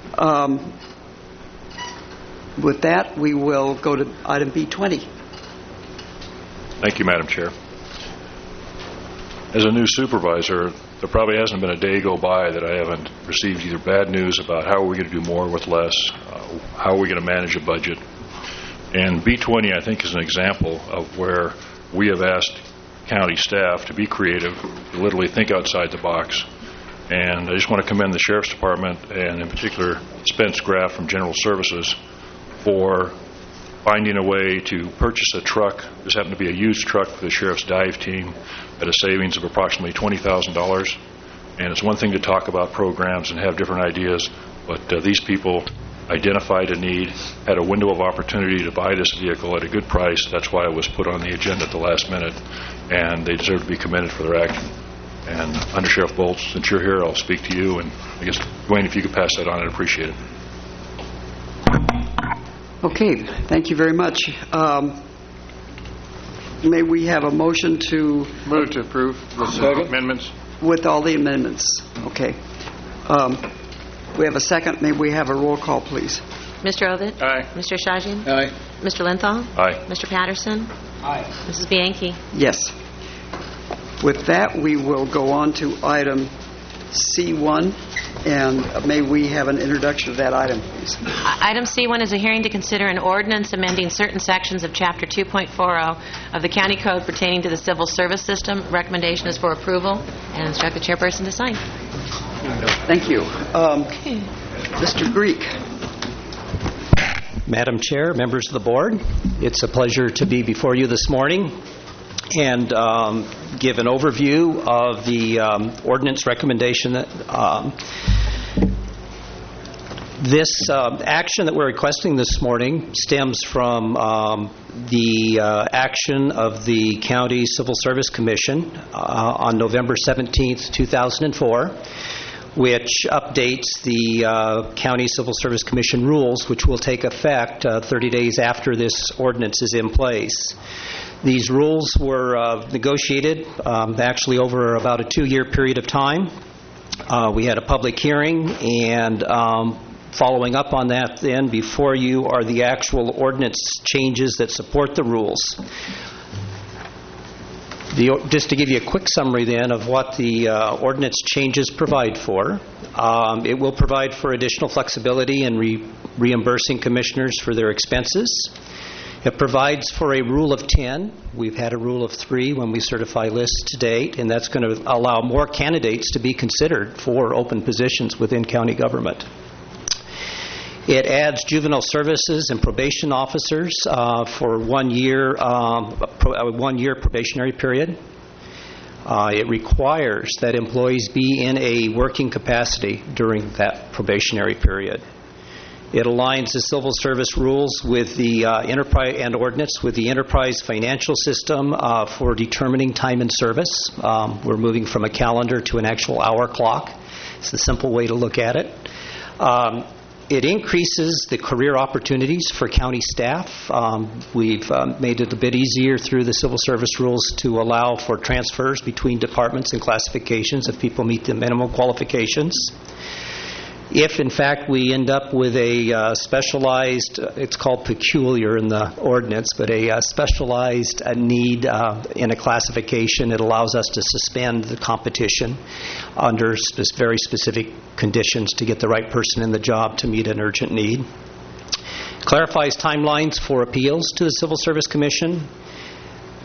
With that, we will go to item B20. Thank you, Madam Chair. As a new supervisor, there probably hasn't been a day go by that I haven't received either bad news about how are we going to do more with less, how are we going to manage a budget. And B20, I think, is an example of where we have asked county staff to be creative, to literally think outside the box. And I just want to commend the Sheriff's Department, and in particular Spence Graff from General Services, for finding a way to purchase a truck. This happened to be a used truck for the Sheriff's dive team at a savings of approximately $20,000. And it's one thing to talk about programs and have different ideas, but these people identified a need, had a window of opportunity to buy this vehicle at a good price. That's why it was put on the agenda at the last minute, and they deserve to be commended for their action. And Under Sheriff Bolts, since you're here, I'll speak to you, and I guess, Dwayne, if you could pass that on, I'd appreciate it. Okay, thank you very much. May we have a motion to... Move to approve with amendments. With all the amendments. Okay. We have a second. May we have a roll call, please? Mr. Ovitt? Aye. Mr. Shaheen? Aye. Mr. Lenthal? Aye. Mr. Patterson? Aye. Mrs. Bianchi? Yes. With that, we will go on to item C1, and may we have an introduction of that item, please? Item C1 is a hearing to consider an ordinance amending certain sections of Chapter 2.40 of the County Code pertaining to the civil service system. Recommendation is for approval, and instruct the chairperson to sign. Thank you. Mr. Greek. Madam Chair, members of the board, it's a pleasure to be before you this morning and give an overview of the ordinance recommendation. This action that we're requesting this morning stems from the action of the County Civil Service Commission on November 17th, 2004, which updates the County Civil Service Commission rules, which will take effect 30 days after this ordinance is in place. These rules were negotiated actually over about a 2-year period of time. We had a public hearing, and following up on that then, before you are the actual ordinance changes that support the rules. Just to give you a quick summary then of what the ordinance changes provide for, it will provide for additional flexibility in reimbursing commissioners for their expenses. It provides for a rule of 10. We've had a rule of 3 when we certify lists to date, and that's going to allow more candidates to be considered for open positions within county government. It adds juvenile services and probation officers for a 1-year probationary period. It requires that employees be in a working capacity during that probationary period. It aligns the civil service rules with the enterprise and ordinance with the enterprise financial system for determining time and service. We're moving from a calendar to an actual hour clock. It's the simple way to look at it. It increases the career opportunities for county staff. We've made it a bit easier through the civil service rules to allow for transfers between departments and classifications if people meet the minimum qualifications. If, in fact, we end up with a specialized, it's called peculiar in the ordinance, but a specialized need in a classification, it allows us to suspend the competition under very specific conditions to get the right person in the job to meet an urgent need. Clarifies timelines for appeals to the Civil Service Commission.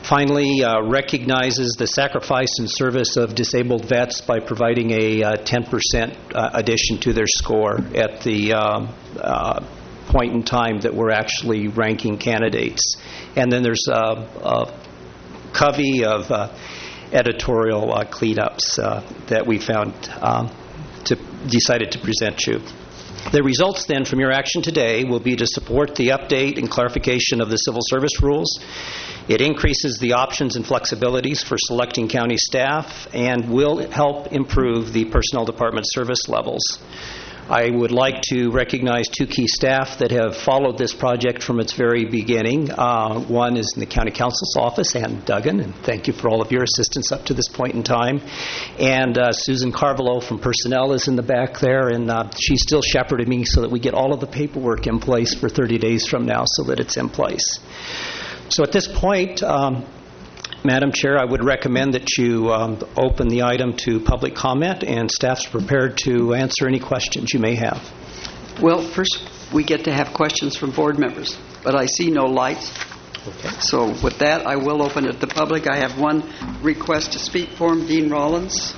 Finally, recognizes the sacrifice and service of disabled vets by providing a 10% addition to their score at the point in time that we're actually ranking candidates. And then there's a covey of editorial cleanups that we found decided to present you. The results then from your action today will be to support the update and clarification of the civil service rules. It increases the options and flexibilities for selecting county staff and will help improve the personnel department service levels. I would like to recognize two key staff that have followed this project from its very beginning. One is in the County Counsel's office, Ann Duggan, and thank you for all of your assistance up to this point in time. And Susan Carvalho from Personnel is in the back there, and she's still shepherding me so that we get all of the paperwork in place for 30 days from now so that it's in place. So at this point, Madam Chair, I would recommend that you open the item to public comment, and staff's prepared to answer any questions you may have. Well, first we get to have questions from board members, but I see no lights. Okay. So with that, I will open it to the public. I have one request to speak form, Dean Rollins.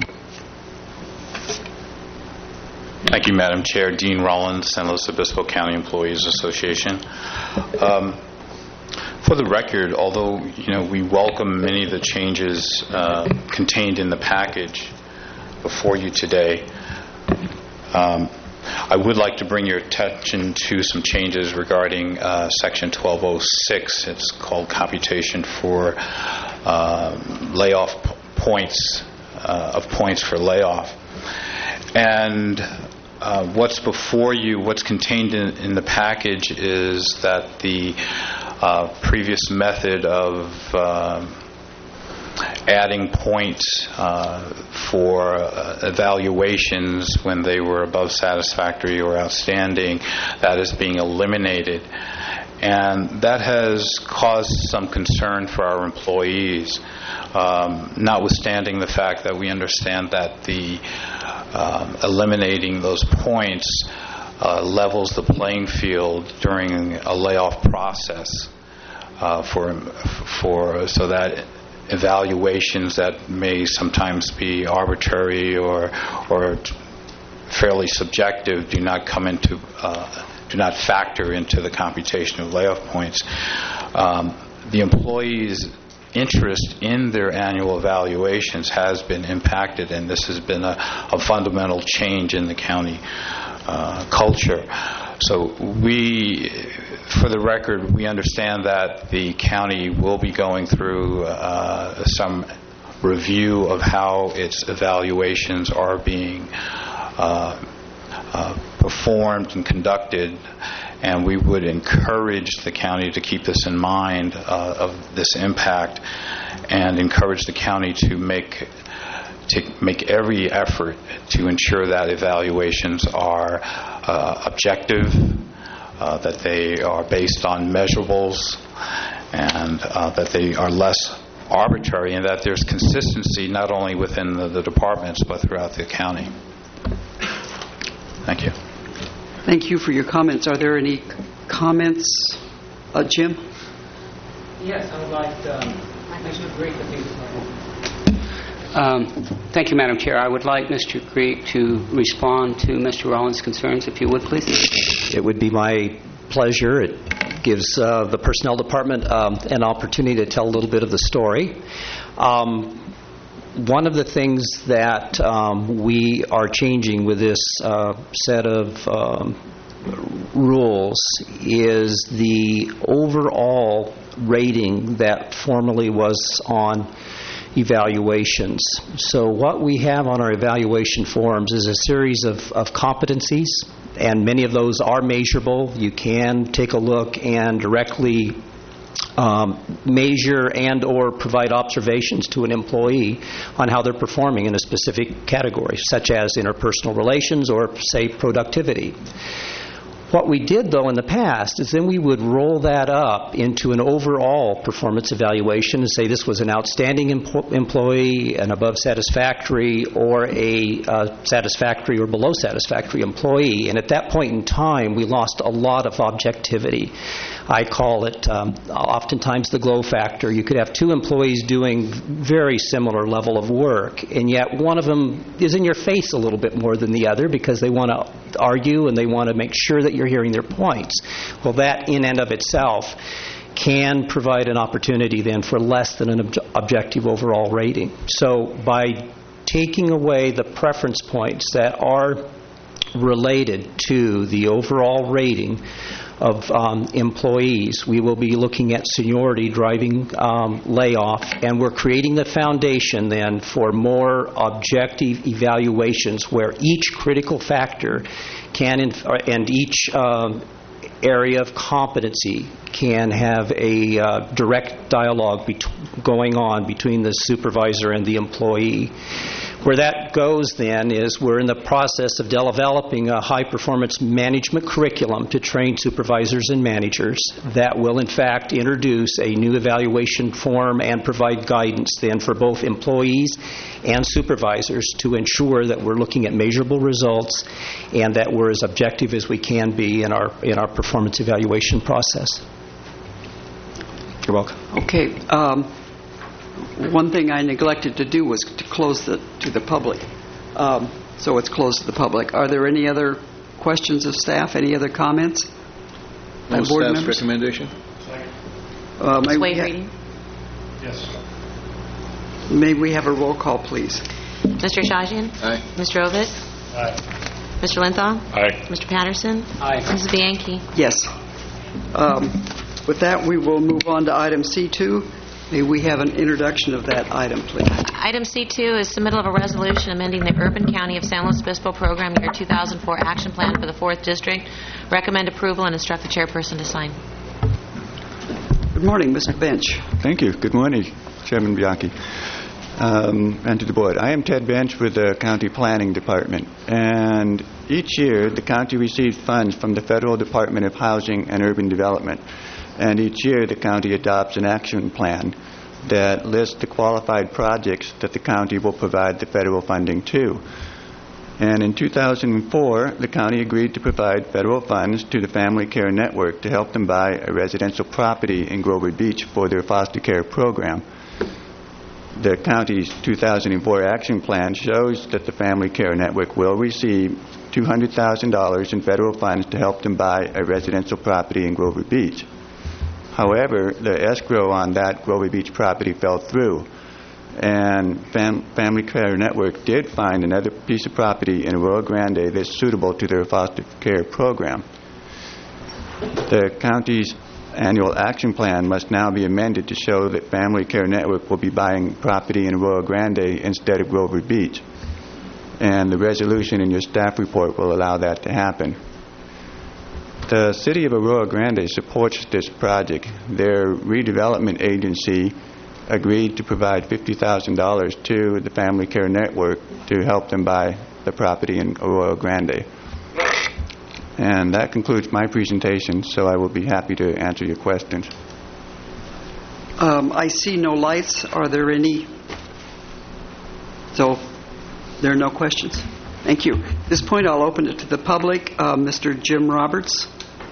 Thank you, Madam Chair. Dean Rollins, San Luis Obispo County Employees Association. For the record, although we welcome many of the changes contained in the package before you today, I would like to bring your attention to some changes regarding Section 1206. It's called computation for layoff points of points for layoff. And what's before you, what's contained in the package is that the previous method of adding points for evaluations when they were above satisfactory or outstanding, that is being eliminated. And that has caused some concern for our employees, notwithstanding the fact that we understand that the eliminating those points levels the playing field during a layoff process so that evaluations that may sometimes be arbitrary or fairly subjective do not factor into the computation of layoff points. The employees' interest in their annual evaluations has been impacted, and this has been a fundamental change in the county culture. So for the record, we understand that the county will be going through some review of how its evaluations are being performed and conducted, and we would encourage the county to keep this in mind of this impact, and encourage the county to make every effort to ensure that evaluations are objective, that they are based on measurables, and that they are less arbitrary, and that there's consistency not only within the departments but throughout the county. Thank you. Thank you for your comments. Are there any comments? Jim? Yes, I would like Mr. Greek to be thank you, Madam Chair. I would like Mr. Greek to respond to Mr. Rollins' concerns, if you would, please. It would be my pleasure. It gives the Personnel Department an opportunity to tell a little bit of the story. One of the things that we are changing with this set of rules is the overall rating that formerly was on evaluations. So what we have on our evaluation forms is a series of competencies, and many of those are measurable. You can take a look and directly measure and or provide observations to an employee on how they're performing in a specific category, such as interpersonal relations or, say, productivity. What we did, though, in the past is then we would roll that up into an overall performance evaluation and say this was an outstanding employee, an above satisfactory, or a satisfactory or below satisfactory employee. And at that point in time, we lost a lot of objectivity. I call it oftentimes the glow factor. You could have two employees doing very similar level of work, and yet one of them is in your face a little bit more than the other because they want to argue and they want to make sure that you're hearing their points. Well, that in and of itself can provide an opportunity then for less than an objective overall rating. So by taking away the preference points that are related to the overall rating of employees, we will be looking at seniority driving layoff, and we're creating the foundation then for more objective evaluations where each critical factor can and each area of competency can have a direct dialogue going on between the supervisor and the employee. Where that goes then is we're in the process of developing a high-performance management curriculum to train supervisors and managers that will in fact introduce a new evaluation form and provide guidance then for both employees and supervisors to ensure that we're looking at measurable results and that we're as objective as we can be in our performance evaluation process. You're welcome. Okay. One thing I neglected to do was to close to the public. So it's closed to the public. Are there any other questions of staff? Any other comments? No staff's recommendation. May waive reading. Yes. May we have a roll call, please? Mr. Shajian? Aye. Mr. Ovitt? Aye. Mr. Linthal? Aye. Mr. Patterson? Aye. Mrs. Bianchi? Yes. With that, we will move on to item C2. May we have an introduction of that item, please? Item C2 is submittal of a resolution amending the Urban County of San Luis Obispo Program Year 2004 Action Plan for the 4th District. Recommend approval and instruct the chairperson to sign. Good morning, Mr. Bench. Thank you. Good morning, Chairman Bianchi, and to the board. I am Ted Bench with the County Planning Department, and each year the county receives funds from the Federal Department of Housing and Urban Development. And each year the county adopts an action plan that lists the qualified projects that the county will provide the federal funding to. And in 2004, the county agreed to provide federal funds to the Family Care Network to help them buy a residential property in Grover Beach for their foster care program. The county's 2004 action plan shows that the Family Care Network will receive $200,000 in federal funds to help them buy a residential property in Grover Beach. However, the escrow on that Grover Beach property fell through, and Family Care Network did find another piece of property in Rio Grande that's suitable to their foster care program. The county's annual action plan must now be amended to show that Family Care Network will be buying property in Rio Grande instead of Grover Beach, and the resolution in your staff report will allow that to happen. The City of Arroyo Grande supports this project. Their redevelopment agency agreed to provide $50,000 to the Family Care Network to help them buy the property in Arroyo Grande. And that concludes my presentation, so I will be happy to answer your questions. I see no lights. Are there any? So there are no questions. Thank you. At this point, I'll open it to the public. Mr. Jim Roberts.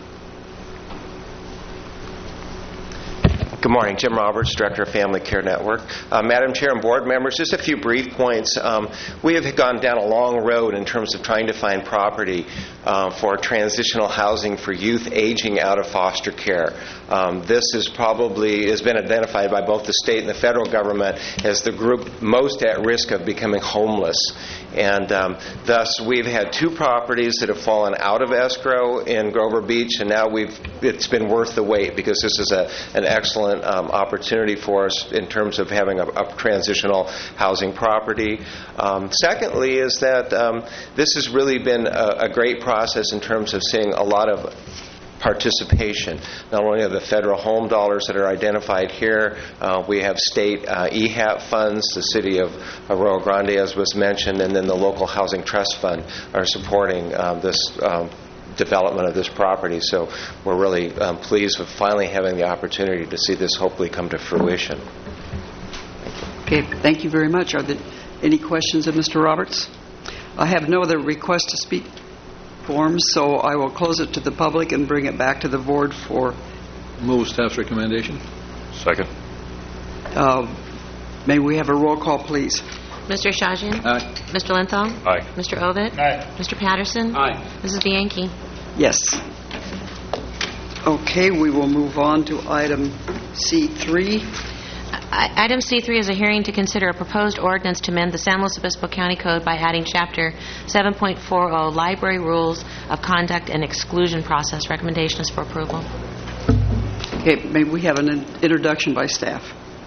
Good morning. Jim Roberts, Director of Family Care Network. Madam Chair and board members, just a few brief points. We have gone down a long road in terms of trying to find property for transitional housing for youth aging out of foster care. This has been identified by both the state and the federal government as the group most at risk of becoming homeless. And thus, we've had two properties that have fallen out of escrow in Grover Beach, and now it's been worth the wait because this is an excellent opportunity for us in terms of having a transitional housing property. Secondly is that this has really been a great process in terms of seeing a lot of participation, not only of the federal home dollars that are identified here, we have state EHAP funds, the city of Arroyo Grande, as was mentioned, and then the local housing trust fund are supporting this development of this property. So we're really pleased with finally having the opportunity to see this hopefully come to fruition. Okay, thank you very much. Are there any questions of Mr. Roberts? I have no other request to speak forms, so I will close it to the public and bring it back to the board for... Move staff's recommendation. Second. May we have a roll call, please? Mr. Shajian? Aye. Mr. Lenthal? Aye. Mr. Ovitt? Aye. Mr. Patterson? Aye. Mrs. Bianchi? Yes. Okay, we will move on to item C3. Item C3 is a hearing to consider a proposed ordinance to amend the San Luis Obispo County Code by adding Chapter 7.40 Library Rules of Conduct and Exclusion Process. Recommendation is for approval. Okay, may we have an introduction by staff?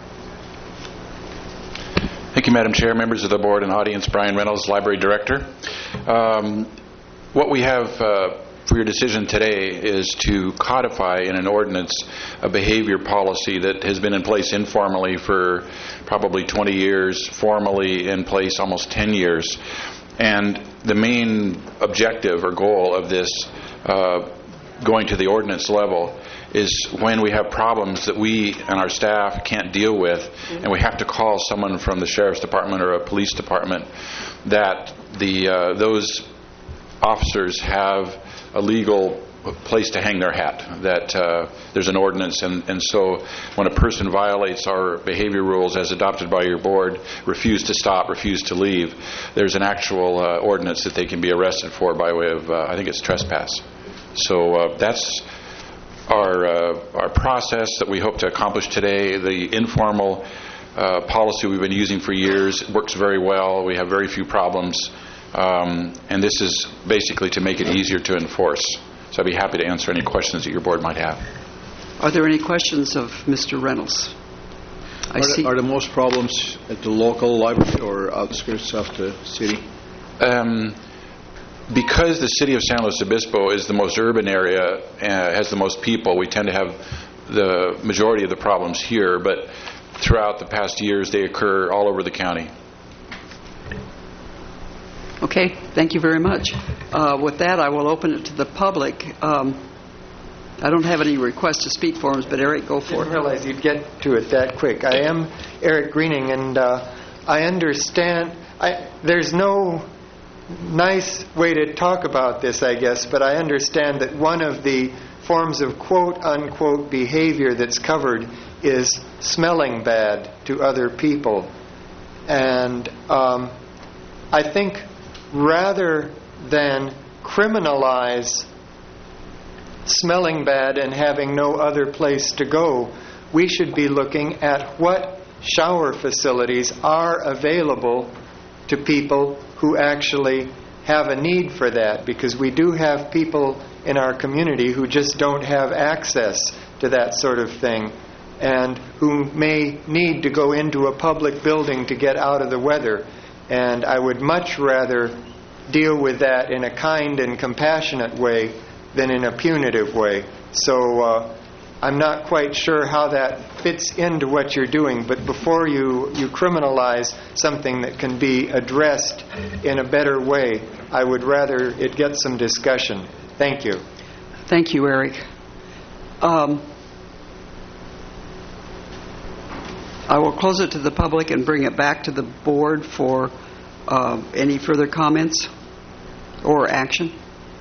Thank you, Madam Chair, members of the board and audience. Brian Reynolds, Library Director. What we have for your decision today is to codify in an ordinance a behavior policy that has been in place informally for probably 20 years, formally in place almost 10 years. And the main objective or goal of this going to the ordinance level is when we have problems that we and our staff can't deal with, and we have to call someone from the sheriff's department or a police department, that those officers have a legal place to hang their hat, that there's an ordinance, and so when a person violates our behavior rules as adopted by your board, refuse to stop, refuse to leave, there's an actual ordinance that they can be arrested for by way of, I think it's trespass. So that's our process that we hope to accomplish today. The informal policy we've been using for years works very well. We have very few problems, and this is basically to make it easier to enforce. So I'd be happy to answer any questions that your board might have. Are there any questions of Mr. Reynolds? Are the most problems at the local library or outskirts of the city? Because the city of San Luis Obispo is the most urban area, has the most people, we tend to have the majority of the problems here, but throughout the past years they occur all over the county. Okay, thank you very much. With that, I will open it to the public. I don't have any requests to speak forms, but Eric, go for it. I didn't realize you'd get to it that quick. I am Eric Greening, and I understand there's no nice way to talk about this, I guess, but I understand that one of the forms of quote-unquote behavior that's covered is smelling bad to other people. And I think rather than criminalize smelling bad and having no other place to go, we should be looking at what shower facilities are available to people who actually have a need for that, because we do have people in our community who just don't have access to that sort of thing and who may need to go into a public building to get out of the weather. And I would much rather deal with that in a kind and compassionate way than in a punitive way. So I'm not quite sure how that fits into what you're doing, but before you criminalize something that can be addressed in a better way, I would rather it get some discussion. Thank you. Thank you, Eric. I will close it to the public and bring it back to the board for any further comments or action.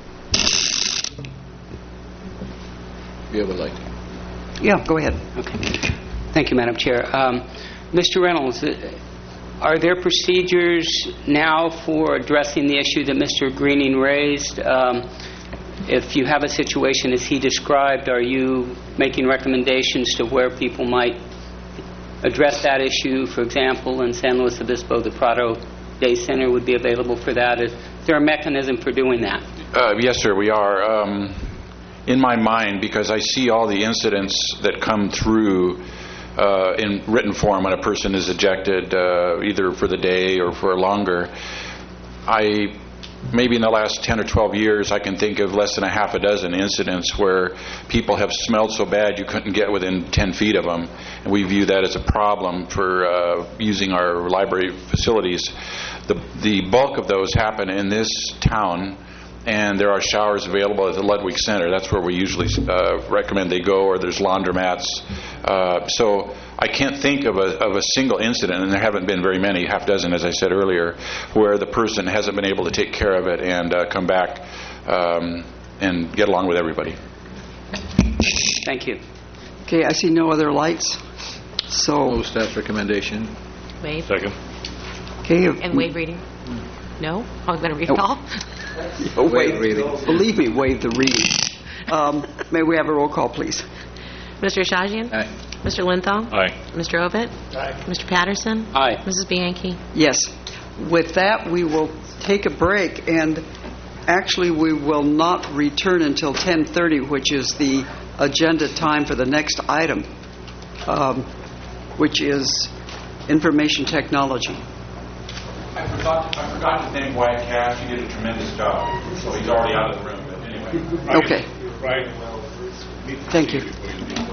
You would like to? Yeah, go ahead. Okay. Thank you, Madam Chair. Mr. Reynolds, are there procedures now for addressing the issue that Mr. Greening raised? If you have a situation as he described, are you making recommendations to where people might address that issue? For example, in San Luis Obispo, the Prado Day Center would be available for that. Is there a mechanism for doing that? Yes, sir, we are. In my mind, because I see all the incidents that come through in written form when a person is ejected, either for the day or for longer, maybe in the last 10 or 12 years, I can think of less than a half a dozen incidents where people have smelled so bad you couldn't get within 10 feet of them. And we view that as a problem for using our library facilities. The bulk of those happen in this town and there are showers available at the Ludwig Center. That's where we usually recommend they go, or there's laundromats. So I can't think of a single incident, and there haven't been very many, half dozen, as I said earlier, where the person hasn't been able to take care of it and come back and get along with everybody. Thank you. Okay, I see no other lights. So staff recommendation. Waive. Second. Okay. And waive reading? No? I'm going to read it all? Waive reading. Believe me, waive the reading. May we have a roll call, please? Mr. Ashajian? Aye. Mr. Linthal? Aye. Mr. Ovitt? Aye. Mr. Patterson? Aye. Mrs. Bianchi? Yes. With that, we will take a break, and actually we will not return until 10:30, which is the agenda time for the next item, which is information technology. I forgot to thank Wyatt Cash. He did a tremendous job. So he's already out of the room. But anyway. Okay. Right. Thank you.